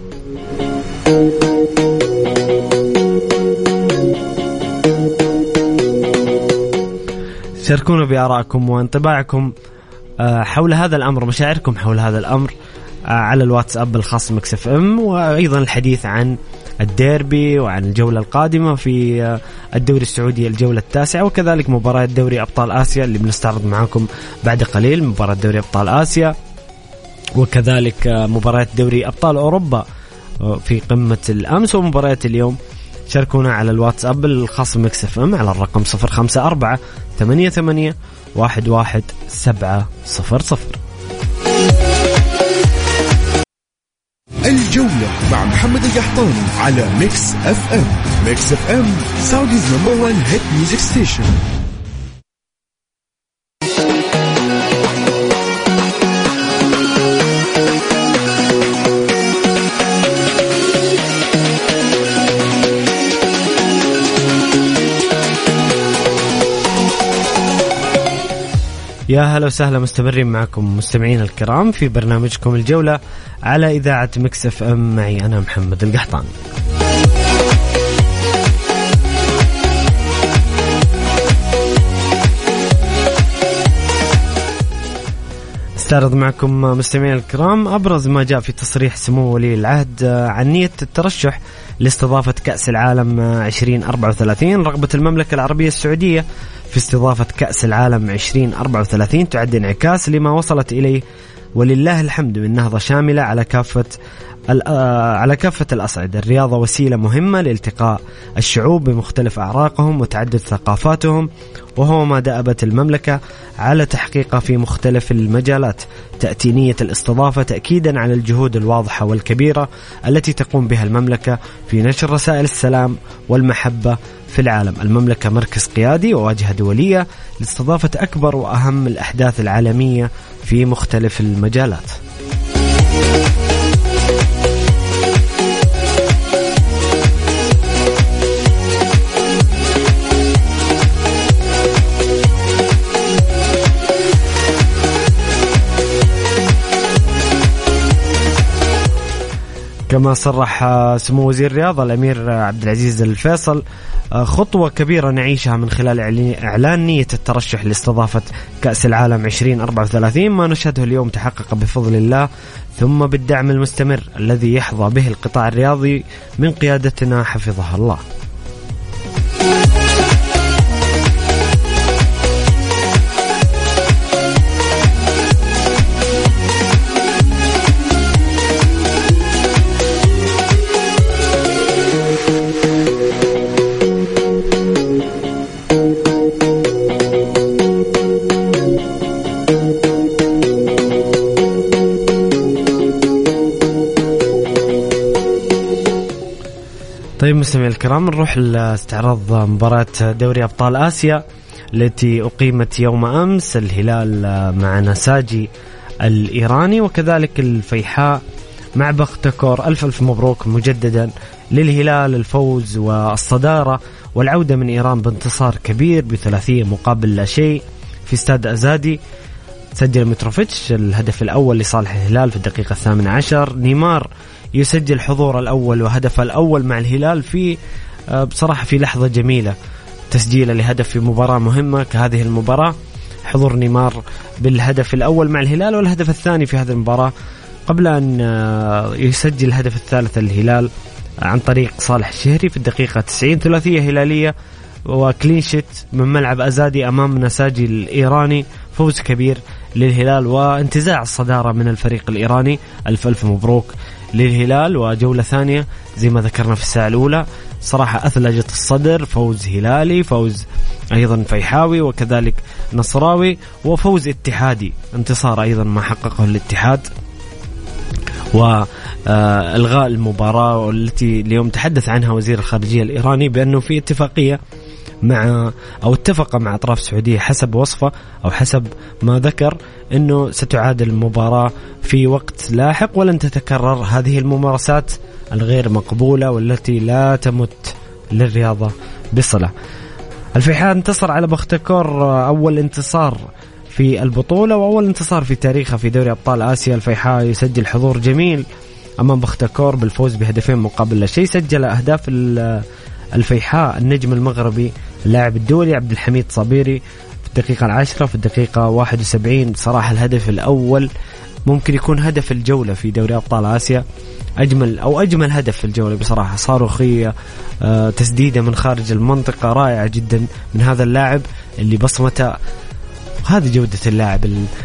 شاركونا بآرائكم وانطباعكم حول هذا الأمر، مشاعركم حول هذا الأمر على الواتساب الخاص مكس اف ام، وأيضا الحديث عن الديربي وعن الجولة القادمة في الدوري السعودي الجولة 9، وكذلك مباراة دوري أبطال آسيا اللي بنستعرض معاكم بعد قليل، مباراة دوري أبطال آسيا، وكذلك مباراة دوري أبطال أوروبا في قمة الأمس ومباريات اليوم. شاركونا على الواتساب الخاص مكس اف ام على الرقم 0548811700. الجولة مع محمد القحطاني على ميكس اف ام. ميكس اف ام سعوديز نمبر 1 هيت ميوزك ستيشن. يا هلا وسهلا، مستمرين معكم مستمعين الكرام في برنامجكم الجولة على إذاعة مكس اف ام، معي أنا محمد القحطاني. نستعرض معكم مستمعين الكرام أبرز ما جاء في تصريح سمو ولي العهد عن نية الترشح لاستضافة كأس العالم 2034. رغبة المملكة العربية السعودية في استضافة كأس العالم 2034 تعد انعكاس لما وصلت إليه ولله الحمد من نهضة شاملة على كافة الأصعدة. الرياضة وسيلة مهمة لالتقاء الشعوب بمختلف أعراقهم وتعدد ثقافاتهم، وهو ما دأبت المملكة على تحقيقه في مختلف المجالات. تأتي نية الاستضافة تأكيدا على الجهود الواضحة والكبيرة التي تقوم بها المملكة في نشر رسائل السلام والمحبة في العالم. المملكة مركز قيادي وواجهة دولية لاستضافة أكبر وأهم الأحداث العالمية في مختلف المجالات. كما صرح سمو وزير الرياضة الأمير عبد العزيز الفيصل خطوة كبيرة نعيشها من خلال إعلان نية الترشح لاستضافة كأس العالم 2034. ما نشهده اليوم تحقق بفضل الله ثم بالدعم المستمر الذي يحظى به القطاع الرياضي من قيادتنا حفظها الله. طيب مستمعي الكرام، نروح لاستعراض مباراة دوري أبطال آسيا التي أقيمت يوم أمس. الهلال مع نساجي الإيراني وكذلك الفيحاء مع بختكور. ألف مبروك مجددا للهلال الفوز والصدارة والعودة من إيران بانتصار كبير ب3 مقابل لا شيء في استاد أزادي. سجل متروفيتش الهدف الأول لصالح الهلال في الدقيقة 18. نيمار يسجل حضور الأول وهدف الأول مع الهلال في بصراحة في لحظة جميلة، تسجيله لهدف في مباراة مهمة كهذه المباراة. حضور نيمار بالهدف الأول مع الهلال والهدف الثاني في هذه المباراة قبل أن يسجل الهدف الثالث الهلال عن طريق صالح الشهري في الدقيقة 90. ثلاثية هلالية وكلينشيت من ملعب أزادي أمام نساجي الإيراني. فوز كبير للهلال وانتزاع الصدارة من الفريق الإيراني. ألف مبروك للهلال، وجولة ثانية زي ما ذكرنا في الساعة الأولى صراحة أثلجت الصدر. فوز هلالي، فوز أيضا فيحاوي وكذلك نصراوي، وفوز اتحادي، انتصار أيضا ما حققه الاتحاد وإلغاء المباراة والتي اليوم تحدث عنها وزير الخارجية الإيراني بأنه في اتفاقية اتفق مع أطراف سعودية حسب وصفه أو حسب ما ذكر أنه ستعاد المباراة في وقت لاحق ولن تتكرر هذه الممارسات الغير مقبولة والتي لا تمت للرياضة بصلة. الفيحاء انتصر على بختكور، أول انتصار في البطولة وأول انتصار في تاريخه في دوري أبطال آسيا. الفيحاء يسجل حضور جميل أمام بختكور بالفوز بهدفين مقابل لا شيء. سجل أهداف الفيحاء النجم المغربي اللاعب الدولي عبد الحميد صابيري في الدقيقة 10 في الدقيقة 71. صراحة الهدف الأول ممكن يكون هدف الجولة في دوري أبطال آسيا، أجمل هدف في الجولة بصراحة. صاروخية، تسديدة من خارج المنطقة رائعة جدا من هذا اللاعب اللي بصمته. هذه جودة اللاعب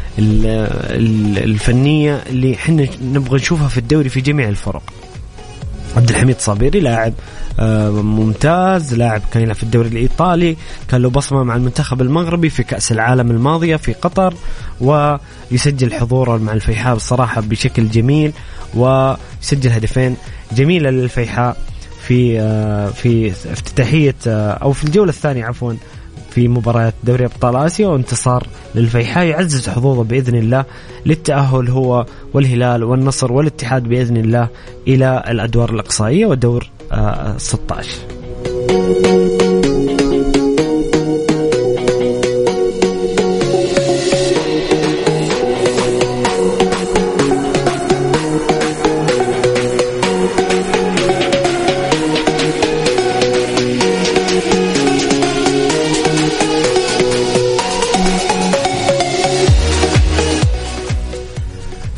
الفنية اللي حنا نبغى نشوفها في الدوري في جميع الفرق. عبد الحميد صابيري لاعب ممتاز، لاعب كان يلعب في الدوري الإيطالي، كان له بصمة مع المنتخب المغربي في كأس العالم الماضية في قطر، ويسجل حضوره مع الفيحاء بصراحة بشكل جميل، ويسجل هدفين جميلة للفيحاء في افتتاحية أو في الجولة الثانية عفوا في مباراة دوري أبطال آسيا. وانتصار للفيحاء يعزز حظوظه بإذن الله للتأهل هو والهلال والنصر والاتحاد بإذن الله إلى الأدوار الإقصائية والدور 16.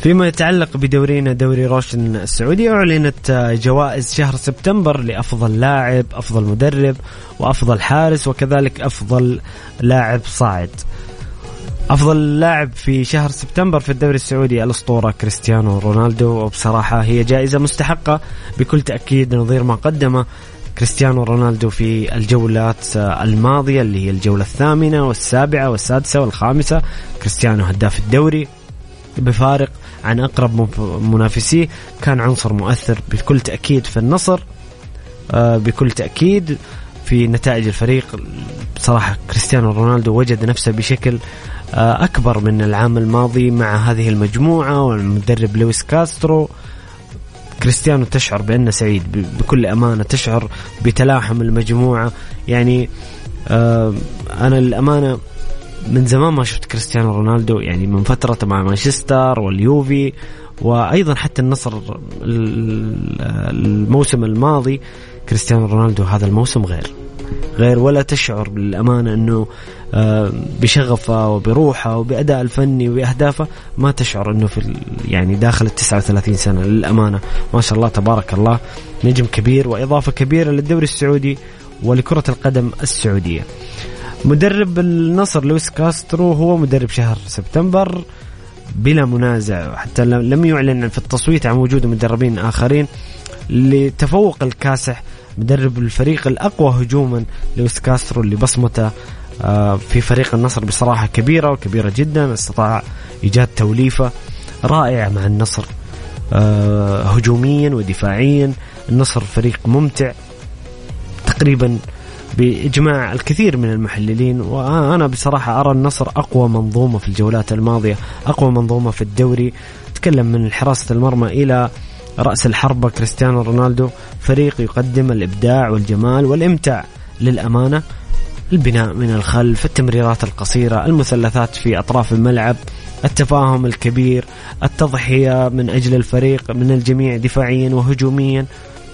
فيما يتعلق بدورينا دوري روشن السعودي، أعلنت جوائز شهر سبتمبر لأفضل لاعب، أفضل مدرب، وأفضل حارس، وكذلك أفضل لاعب صاعد. أفضل لاعب في شهر سبتمبر في الدوري السعودي الأسطورة كريستيانو رونالدو، وبصراحة هي جائزة مستحقة بكل تأكيد نظير ما قدمه كريستيانو رونالدو في الجولات الماضية اللي هي الجولة 8 و7 و6 و5. كريستيانو هداف الدوري بفارق عن أقرب منافسيه، كان عنصر مؤثر بكل تأكيد في النصر، بكل تأكيد في نتائج الفريق. بصراحة كريستيانو رونالدو وجد نفسه بشكل أكبر من العام الماضي مع هذه المجموعة والمدرب لويس كاسترو. كريستيانو تشعر بأنه سعيد بكل أمانة، تشعر بتلاحم المجموعة. يعني أنا الأمانة من زمان ما شفت كريستيانو رونالدو، يعني من فترة مع مانشستر واليوفي وأيضا حتى النصر الموسم الماضي. كريستيانو رونالدو هذا الموسم غير ولا تشعر بالأمانة أنه بشغفه وبروحه وبأداء الفني وبأهدافه، ما تشعر أنه في يعني داخل 39 سنة. للأمانة ما شاء الله تبارك الله، نجم كبير وإضافة كبيرة للدوري السعودي ولكرة القدم السعودية. مدرب النصر لويس كاسترو هو مدرب شهر سبتمبر بلا منازع، حتى لم يعلن في التصويت عن وجود مدربين آخرين. لتفوق الكاسح مدرب الفريق الأقوى هجوما لويس كاسترو اللي بصمته في فريق النصر بصراحة كبيرة وكبيرة جدا. استطاع إيجاد توليفة رائعة مع النصر هجوميا ودفاعيا. النصر فريق ممتع تقريبا بإجماع الكثير من المحللين، وأنا بصراحة أرى النصر أقوى منظومة في الجولات الماضية، أقوى منظومة في الدوري. تكلم من حراسة المرمى إلى رأس الحربة كريستيانو رونالدو، فريق يقدم الإبداع والجمال والإمتاع. للأمانة البناء من الخلف، التمريرات القصيرة، المثلثات في أطراف الملعب، التفاهم الكبير، التضحية من أجل الفريق من الجميع دفاعيا وهجوميا،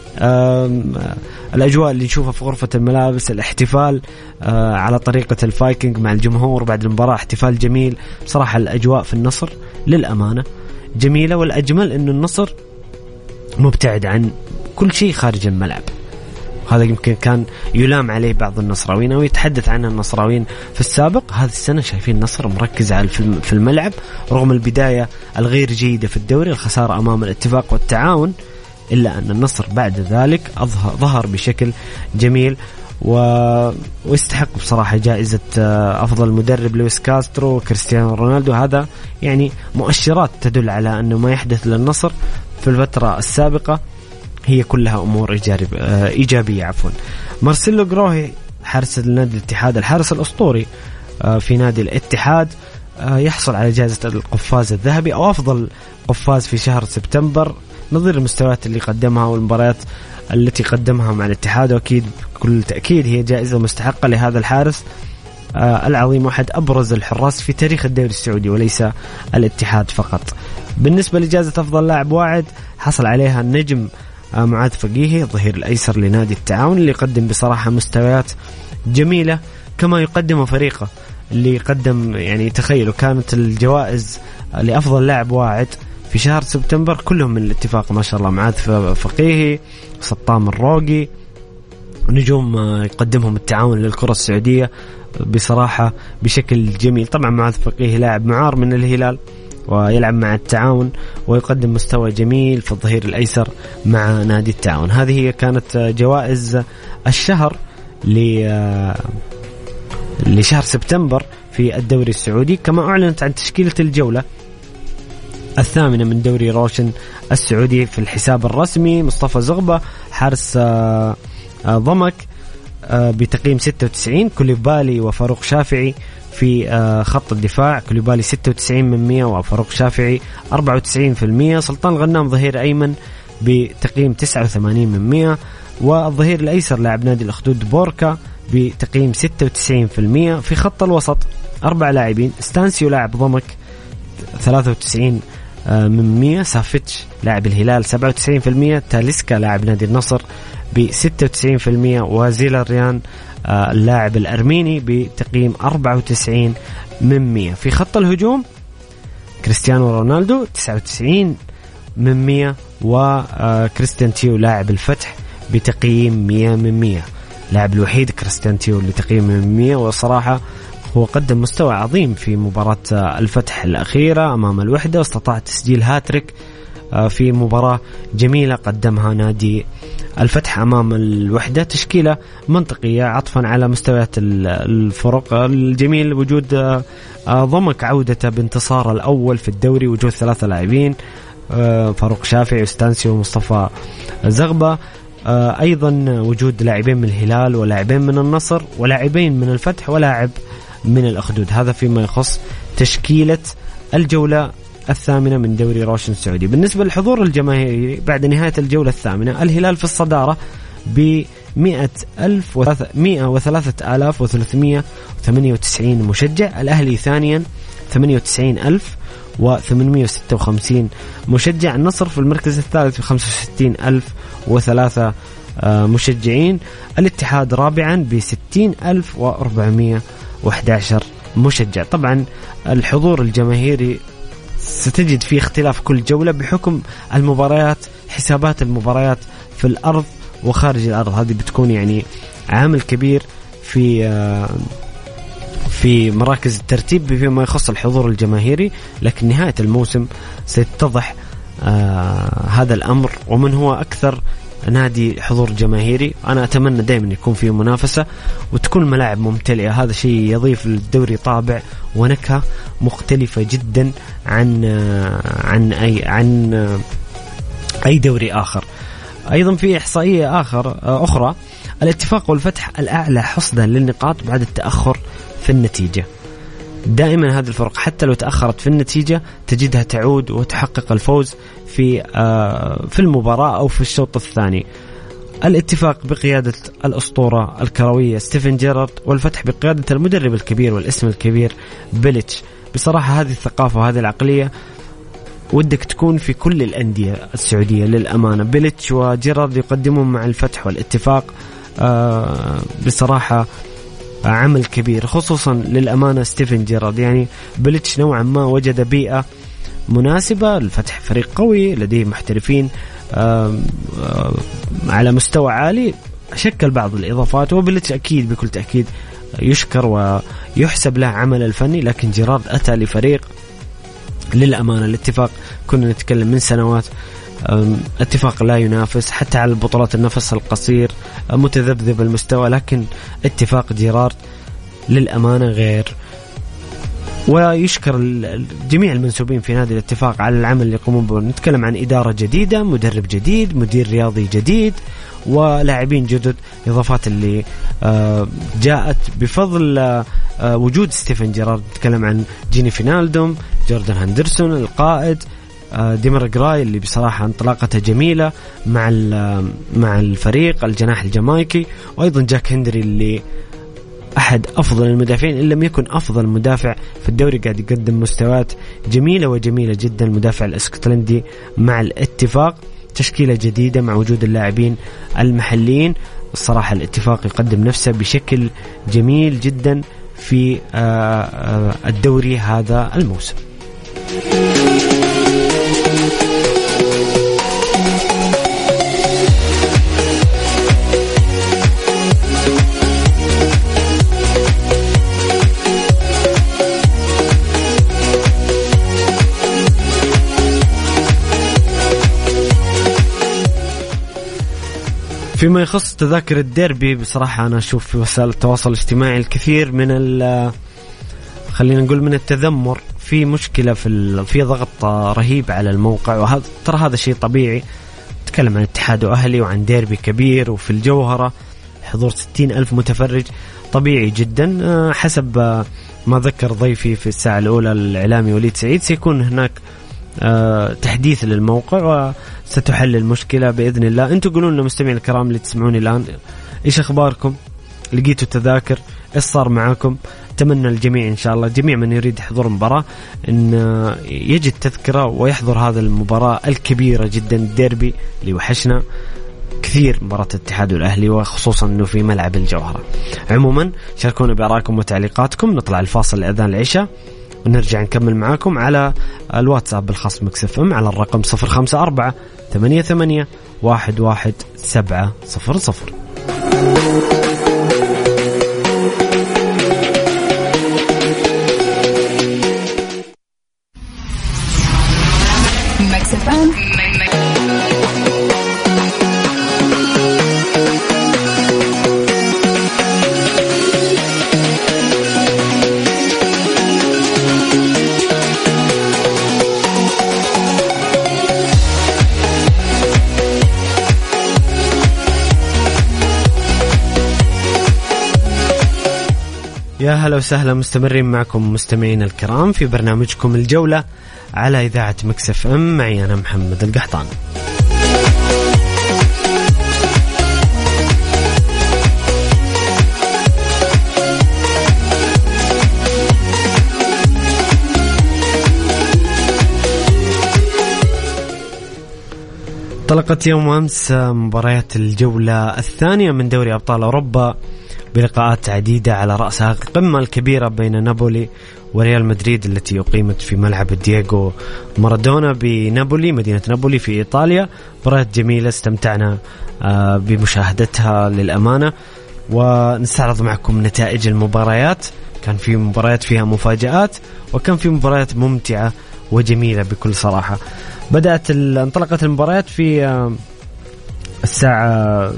الأجواء اللي نشوفها في غرفة الملابس، الاحتفال على طريقة الفايكنج مع الجمهور بعد المباراة، احتفال جميل. بصراحة الأجواء في النصر للأمانة جميلة، والأجمل أن النصر مبتعد عن كل شيء خارج الملعب. هذا يمكن كان يلام عليه بعض النصراويين أو يتحدث عنه النصراويين في السابق. هذه السنة شايفين النصر مركز على في الملعب رغم البداية الغير جيدة في الدوري، الخسارة أمام الاتفاق والتعاون، إلا أن النصر بعد ذلك ظهر بشكل جميل ويستحق بصراحة جائزة أفضل مدرب لويس كاسترو وكريستيانو رونالدو. هذا يعني مؤشرات تدل على أنه ما يحدث للنصر في الفترة السابقة هي كلها أمور إيجابية. عفوا. مارسيلو جروهي حارس النادي الاتحاد، الحارس الأسطوري في نادي الاتحاد، يحصل على جائزة القفاز الذهبي أو أفضل قفاز في شهر سبتمبر، نظير المستويات اللي قدمها والمباريات التي قدمها مع الاتحاد، وأكيد بكل تأكيد هي جائزة مستحقة لهذا الحارس العظيم، واحد أبرز الحراس في تاريخ الدوري السعودي وليس الاتحاد فقط. بالنسبة لجائزة أفضل لاعب واعد حصل عليها النجم معاذ فقيهي، الظهير الأيسر لنادي التعاون، اللي يقدم بصراحة مستويات جميلة كما يقدم فريقه اللي قدم. يعني تخيلوا كانت الجوائز لأفضل لاعب واعد في شهر سبتمبر كلهم من الاتفاق ما شاء الله، معاذ فقيهي، سطام الروقي، نجوم يقدمهم التعاون للكرة السعودية بصراحة بشكل جميل. طبعا معاذ فقيهي لاعب معار من الهلال ويلعب مع التعاون ويقدم مستوى جميل في الظهير الأيسر مع نادي التعاون. هذه هي كانت جوائز الشهر لشهر سبتمبر في الدوري السعودي. كما أعلنت عن تشكيلة الجولة 8 من دوري روشن السعودي في الحساب الرسمي: مصطفى زغبة حارس ضمك بتقييم 96، كوليبالي وفاروق شافعي في خط الدفاع، كوليبالي 96% وفاروق شافعي 94%، سلطان الغنام ظهير أيمن بتقييم 89%، والظهير الأيسر لاعب نادي الأخدود بوركا بتقييم 96%. في خط الوسط 4 لاعبين: ستانسيو لاعب ضمك 93%، سافيتش لاعب الهلال 97%، تاليسكا لاعب نادي النصر ب96%، وزيلا ريان اللاعب الأرميني بتقييم 94%. في خط الهجوم كريستيانو رونالدو 99 من 100، وكريستيان تيو لاعب الفتح بتقييم 100 من 100. لاعب الوحيد كريستيان تيو اللي تقييم من 100، وصراحة هو قدم مستوى عظيم في مباراة الفتح الأخيرة أمام الوحدة، واستطاع تسجيل هاتريك في مباراة جميلة قدمها نادي الفتح أمام الوحدة. تشكيلة منطقية عطفا على مستويات الفرق. الجميل وجود ضمك عودته بانتصار الأول في الدوري، وجود 3 لاعبين فاروق شافعي وستانسيو ومصطفى زغبة، أيضا وجود لاعبين من الهلال ولاعبين من النصر ولاعبين من الفتح ولاعب من الأخدود. هذا فيما يخص تشكيلة الجولة الثامنة من دوري روشن السعودي. بالنسبة للحضور الجماهيري بعد نهاية الجولة الثامنة، الهلال في الصدارة ب 103,398 مشجع، الأهلي ثانيا 98,856 مشجع، النصر في المركز الثالث ب 65,003 مشجعين، الاتحاد رابعا ب 60,411 مشجع. طبعا الحضور الجماهيري ستجد فيه اختلاف كل جولة بحكم المباريات، حسابات المباريات في الأرض وخارج الأرض، هذه بتكون يعني عامل كبير في مراكز الترتيب فيما يخص الحضور الجماهيري. لكن نهاية الموسم سيتضح هذا الأمر، ومن هو أكثر نادي حضور جماهيري. أنا أتمنى دائما يكون فيه منافسة وتكون الملاعب ممتلئة، هذا شيء يضيف للدوري طابع ونكهة مختلفة جدا عن أي دوري آخر. أيضا في إحصائية أخرى، الاتفاق والفتح الأعلى حصدا للنقاط بعد التأخر في النتيجة. دائما هذه الفرق حتى لو تأخرت في النتيجة تجدها تعود وتحقق الفوز في المباراة أو في الشوط الثاني. الاتفاق بقيادة الأسطورة الكروية ستيفن جيرارد، والفتح بقيادة المدرب الكبير والاسم الكبير بيليتش. بصراحة هذه الثقافة وهذه العقلية ودك تكون في كل الأندية السعودية للأمانة. بيليتش وجيرارد يقدمون مع الفتح والاتفاق بصراحة عمل كبير، خصوصا للأمانة ستيفن جيرارد. يعني بيليتش نوعا ما وجد بيئة مناسبة. الفتح فريق قوي لديه محترفين على مستوى عالي، شكل بعض الإضافات، وبيليتش أكيد بكل تأكيد يشكر ويحسب له عمل الفني. لكن جيرارد أتى لفريق للأمانة الاتفاق كنا نتكلم من سنوات اتفاق لا ينافس حتى على البطولات النفس القصير، متذبذب المستوى، لكن اتفاق جيرارد للأمانة غير. ويشكر جميع المنسوبين في نادي الاتفاق على العمل اللي يقومون به. نتكلم عن إدارة جديدة، مدرب جديد، مدير رياضي جديد، ولاعبين جدد، إضافات اللي جاءت بفضل وجود ستيفن جيرارد. نتكلم عن جيني فينالدوم، جوردن هندرسون القائد، ديمر جراي اللي بصراحة انطلاقته جميلة مع الفريق، الجناح الجامايكي، وأيضا جاك هندري اللي أحد أفضل المدافعين إن لم يكن أفضل مدافع في الدوري، قاعد يقدم مستويات جميلة وجميلة جدا. المدافع الاسكتلندي مع الاتفاق، تشكيلة جديدة مع وجود اللاعبين المحليين. الصراحة الاتفاق يقدم نفسه بشكل جميل جدا في الدوري هذا الموسم. فيما يخص تذاكر الديربي، بصراحة أنا أشوف في وسائل التواصل الاجتماعي الكثير من خلينا نقول من التذمر، في مشكلة في ضغط رهيب على الموقع، وهذا ترى هذا شيء طبيعي. تكلم عن اتحاد وأهلي وعن ديربي كبير وفي الجوهرة حضور 60,000 متفرج، طبيعي جدا. حسب ما ذكر ضيفي في الساعة الأولى الإعلامي وليد سعيد، سيكون هناك تحديث للموقع وستحل المشكلة بإذن الله. أنتوا قولوا لنا مستمعين الكرام اللي تسمعوني الآن، إيش أخباركم؟ لقيتوا التذاكر؟ إيش صار معاكم؟ أتمنى الجميع إن شاء الله، جميع من يريد حضور المباراة إن يجد تذكرة ويحضر هذا المباراة الكبيرة جدا، الديربي اللي وحشنا كثير، مباراة الاتحاد والأهلي، وخصوصا أنه في ملعب الجوهرة. عموما شاركونا بآرائكم وتعليقاتكم. نطلع الفاصل لأذان العشاء ونرجع نكمل معاكم على الواتساب الخاص ميكس اف ام على الرقم 0548811700. ميكس اف ام. يا هلا وسهلا، مستمرين معكم مستمعين الكرام في برنامجكم الجولة على إذاعة ميكس اف ام، معي أنا محمد القحطان. انطلقت يوم أمس مباريات الجولة الثانية من دوري أبطال أوروبا بلقاءات عديدة، على رأسها القمة الكبيرة بين نابولي وريال مدريد التي أقيمت في ملعب دييغو مارادونا بنابولي، مدينة نابولي في إيطاليا. مباريات جميلة استمتعنا بمشاهدتها للأمانة، ونستعرض معكم نتائج المباريات. كان في مباريات فيها مفاجآت، وكان في مباريات ممتعة وجميلة بكل صراحة. انطلقت المباريات في الساعة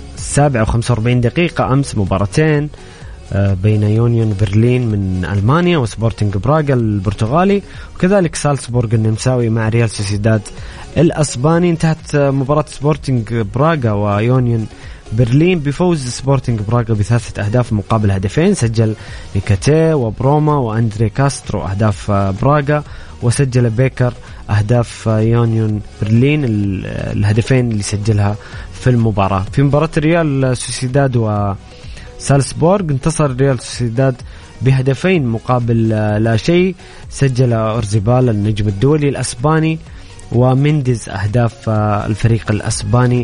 7:45 دقيقة أمس، مباراتين بين يونيون برلين من ألمانيا وسبورتنج براغا البرتغالي، وكذلك سالزبورغ النمساوي مع ريال سوسيداد الأسباني. انتهت مباراة سبورتنج براغا ويونيون برلين بفوز سبورتنج براغا ب3 أهداف مقابل هدفين. سجل نيكاتي وبروما وأندري كاسترو أهداف براغا، وسجل بيكر أهداف يونيون برلين الهدفين اللي سجلها في المباراة. في مباراة ريال سوسيداد وسالزبورغ انتصر ريال سوسيداد بهدفين مقابل لا شيء. سجل أورزيبال النجم الدولي الأسباني ومينديز أهداف الفريق الأسباني،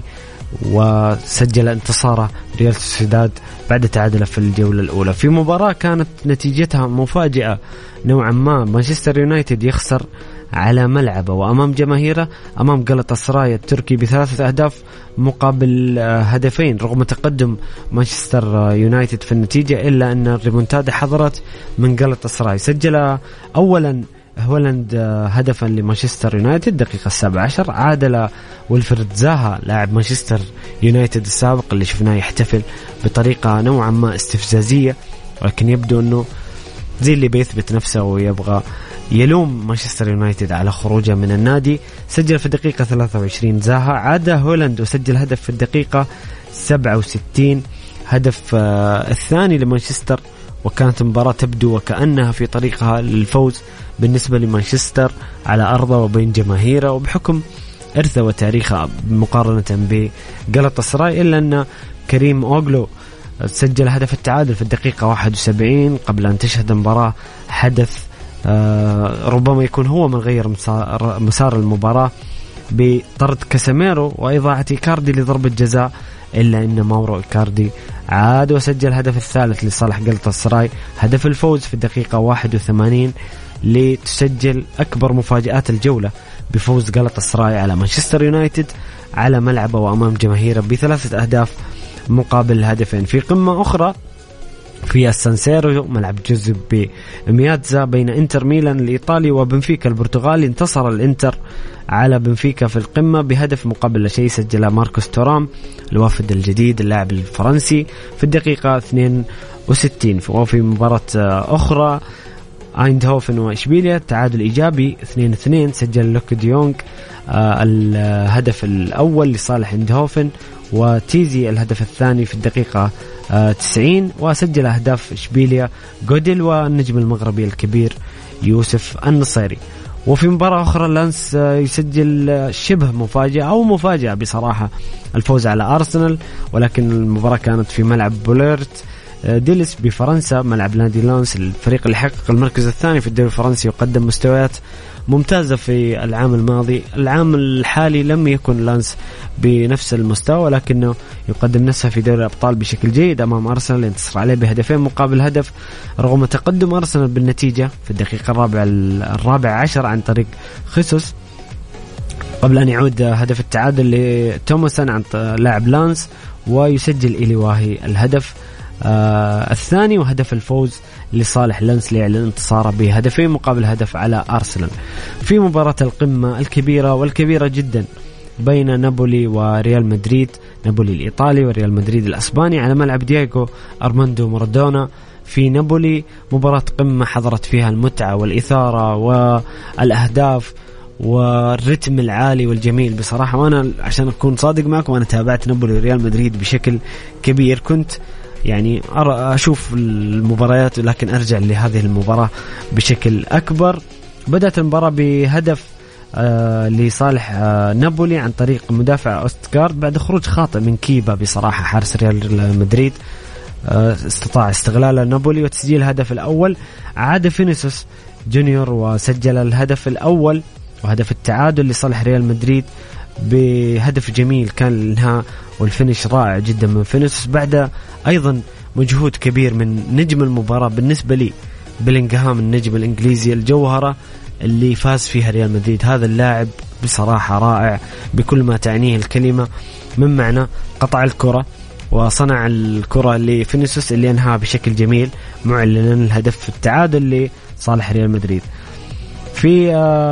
وسجل انتصاره ريال سوسيداد بعد تعادله في الجولة الأولى. في مباراة كانت نتيجتها مفاجئة نوعا ما، مانشستر يونايتد يخسر على ملعبه وأمام جماهيره أمام غالاتاسراي التركي ب3 أهداف مقابل هدفين، رغم تقدم مانشستر يونايتد في النتيجة، إلا أن الريمونتادا حضرت من غالاتاسراي. سجل أولا هولاند هدفا لمانشستر يونايتد دقيقة 17، عادل ويلفريد زاها لاعب مانشستر يونايتد السابق اللي شفناه يحتفل بطريقة نوعا ما استفزازية، ولكن يبدو أنه زي اللي بيثبت نفسه ويبغى يلوم مانشستر يونايتد على خروجه من النادي. سجل في الدقيقة 23 زاها، عاد هولاند وسجل هدف في الدقيقة 67، هدف الثاني لمانشستر، وكانت المباراة تبدو وكأنها في طريقها للفوز بالنسبة لمانشستر على أرضه وبين جماهيره وبحكم إرثه وتاريخه مقارنة بغالاتاسراي، إلا أن كريم أوغلو سجل هدف التعادل في الدقيقة 71 قبل أن تشهد المباراة حدث ربما يكون هو من غير مسار المباراة بطرد كاسيميرو وإضاعة إيكاردي لضربة جزاء، إلا أن ماورو إيكاردي عاد وسجل هدف الثالث لصالح غالاتاسراي، هدف الفوز في الدقيقة 81 لتسجل أكبر مفاجآت الجولة بفوز غالاتاسراي على مانشستر يونايتد على ملعبه وأمام جماهيره ب3 أهداف مقابل هدفين. في قمة أخرى في السانسيرو ملعب جوزيبي مياتزا بين انتر ميلان الإيطالي وبنفيكا البرتغالي، انتصر الانتر على بنفيكا في القمة بهدف مقابل لا شيء. سجل ماركوس تورام الوافد الجديد اللاعب الفرنسي في الدقيقة 62. وفي مباراة أخرى ايندهوفن وإشبيليا تعادل إيجابي 2-2، سجل لوك ديونغ الهدف الأول لصالح ايندهوفن وتيزي الهدف الثاني في الدقيقة 90، وسجل أهداف إشبيليا جوديل والنجم المغربي الكبير يوسف النصيري. وفي مباراة أخرى لانس يسجل شبه مفاجأة أو مفاجأة بصراحة، الفوز على أرسنال، ولكن المباراة كانت في ملعب بوليرت ديلس بفرنسا، ملعب نادي لانس الفريق اللي حقق المركز الثاني في الدوري الفرنسي وقدم مستويات ممتازة في العام الماضي. العام الحالي لم يكن لانس بنفس المستوى، ولكنه يقدم نفسه في دوري الأبطال بشكل جيد أمام أرسنال، ينتصر عليه بهدفين مقابل هدف رغم تقدم أرسنال بالنتيجة في الدقيقة الرابع عشر عن طريق خيسوس، قبل أن يعود هدف التعادل لتوماسون عن لاعب لانس، ويسجل إليواهي الهدف الثاني وهدف الفوز لصالح لانس ليعلن انتصاره بهدفين مقابل هدف على أرسنال. في مباراة القمة الكبيرة والكبيرة جدا بين نابولي وريال مدريد، نابولي الإيطالي وريال مدريد الأسباني، على ملعب دييغو أرماندو مارادونا في نابولي. مباراة قمة حضرت فيها المتعة والإثارة والأهداف والرتم العالي والجميل بصراحة. وأنا عشان أكون صادق معكم أنا تابعت نابولي وريال مدريد بشكل كبير، كنت يعني أشوف المباريات لكن أرجع لهذه المباراة بشكل أكبر. بدأت المباراة بهدف لصالح نابولي عن طريق مدافع أوستغارد بعد خروج خاطئ من كيبا بصراحة حارس ريال مدريد. استطاع استغلال نابولي وتسجيل الهدف الأول. عاد فينيسيوس جونيور وسجل الهدف الأول وهدف التعادل لصالح ريال مدريد بهدف جميل كان الانهاء والفينش رائع جدا من فينيسيوس، بعد أيضا مجهود كبير من نجم المباراة بالنسبة لي بلينغهام النجم الإنجليزي الجوهرة اللي فاز فيها ريال مدريد. هذا اللاعب بصراحة رائع بكل ما تعنيه الكلمة، من معنى قطع الكرة وصنع الكرة لفينيسيوس اللي انهاها بشكل جميل معلنا الهدف التعادل لصالح ريال مدريد. في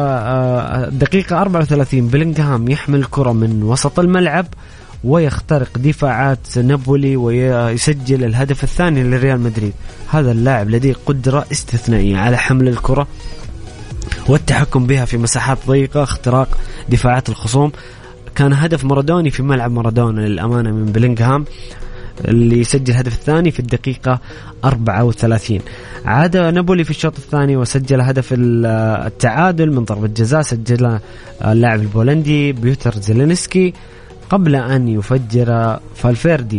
دقيقة 34 بلينغهام يحمل الكرة من وسط الملعب ويخترق دفاعات نابولي ويسجل الهدف الثاني لريال مدريد. هذا اللاعب لديه قدرة استثنائية على حمل الكرة والتحكم بها في مساحات ضيقة، اختراق دفاعات الخصوم. كان هدف مارادوني في ملعب مارادونا للأمانة من بلينغهام اللي يسجل هدف الثاني في الدقيقة 34. عاد نابولي في الشوط الثاني وسجل هدف التعادل من ضربة جزاء، سجل اللاعب البولندي بيوتر زيلينسكي قبل أن يفجر فالفيردي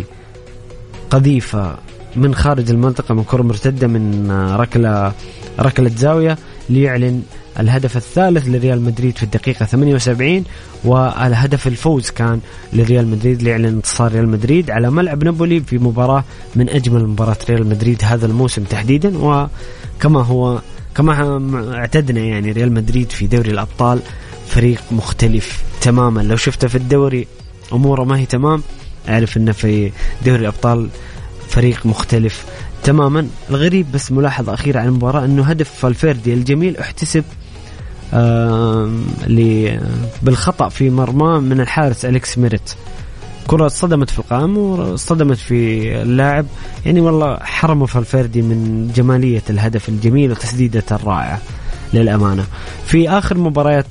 قذيفة من خارج المنطقة من كرة مرتدة من ركلة زاوية ليعلن الهدف الثالث لريال مدريد في الدقيقة 78. والهدف الفوز كان لريال مدريد ليعلن انتصار ريال مدريد على ملعب نابولي في مباراة من أجمل مباريات ريال مدريد هذا الموسم تحديدا. وكما اعتدنا يعني ريال مدريد في دوري الأبطال فريق مختلف تماما. لو شفته في الدوري أموره ما هي تمام، أعرف أنه في دوري الأبطال فريق مختلف تماما. الغريب بس ملاحظة أخيرة عن المباراة أنه هدف فالفيردي الجميل احتسب بالخطأ في مرمى من الحارس أليكس ميريت. كرة صدمت في القائم وصدمت في اللاعب، يعني والله حرمه فالفيردي من جمالية الهدف الجميل وتسديدة الرائعة للأمانة. في آخر مباريات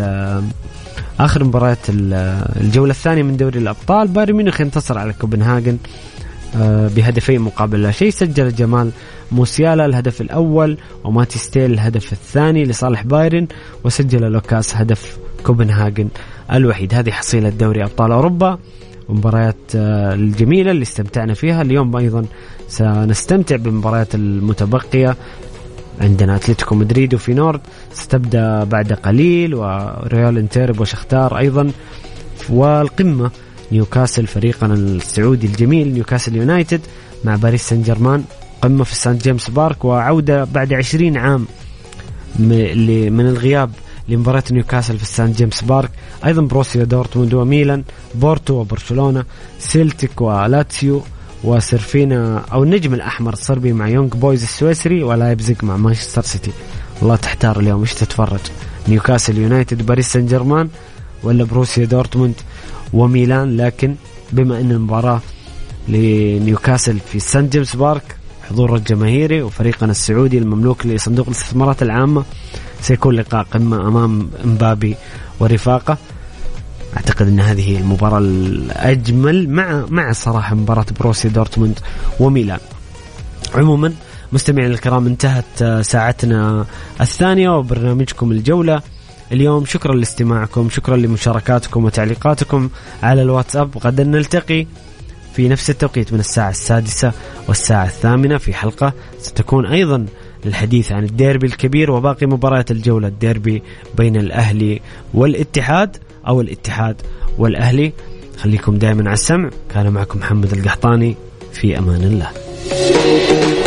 الجولة الثانية من دوري الأبطال بايرن ميونخ انتصر على كوبنهاجن بهدفين مقابل لا شيء. سجل جمال موسيالا الهدف الأول وماتي ستيل الهدف الثاني لصالح بايرن، وسجل لوكاس هدف كوبنهاجن الوحيد. هذه حصيلة دوري أبطال أوروبا ومباريات الجميلة اللي استمتعنا فيها. اليوم أيضا سنستمتع بالمباريات المتبقية. عندنا أتلتيكو مدريد وفي نورد ستبدأ بعد قليل، وريال انتيرب وشختار أيضا. والقمة نيوكاسل فريقنا السعودي الجميل نيوكاسل يونايتد مع باريس سان جيرمان، قمة في سان جيمس بارك، وعودة بعد 20 عام من الغياب لمباراة نيوكاسل في سان جيمس بارك. أيضا بروسيا دورتموند وميلان، بورتو وبرشلونة، سيلتيك ولاتسيو وسيرفينا أو النجم الأحمر الصربي مع يونغ بويز السويسري، ولايبزيغ مع مانشستر سيتي. والله تحتار اليوم إيش تتفرج، نيوكاسل يونايتد باريس سان جيرمان ولا بروسيا دورتموند وميلان. لكن بما أن المباراة لنيوكاسل في سان جيمس بارك حضور الجماهيري وفريقنا السعودي المملوك لصندوق الاستثمارات العامة، سيكون لقاء قمة أمام مبابي ورفاقه. أعتقد أن هذه المباراة الأجمل مع صراحة مباراة بروسيا دورتموند وميلان. عموما مستمعين الكرام، انتهت ساعتنا الثانية وبرنامجكم الجولة اليوم. شكرا لاستماعكم، شكرا لمشاركاتكم وتعليقاتكم على الواتساب. غدا نلتقي في نفس التوقيت من الساعة 6 والساعة 8 في حلقة ستكون أيضا للحديث عن الديربي الكبير وباقي مباريات الجولة، الديربي بين الأهلي والاتحاد أو الاتحاد والأهلي. خليكم دائما على السمع. كان معكم محمد القحطاني، في أمان الله.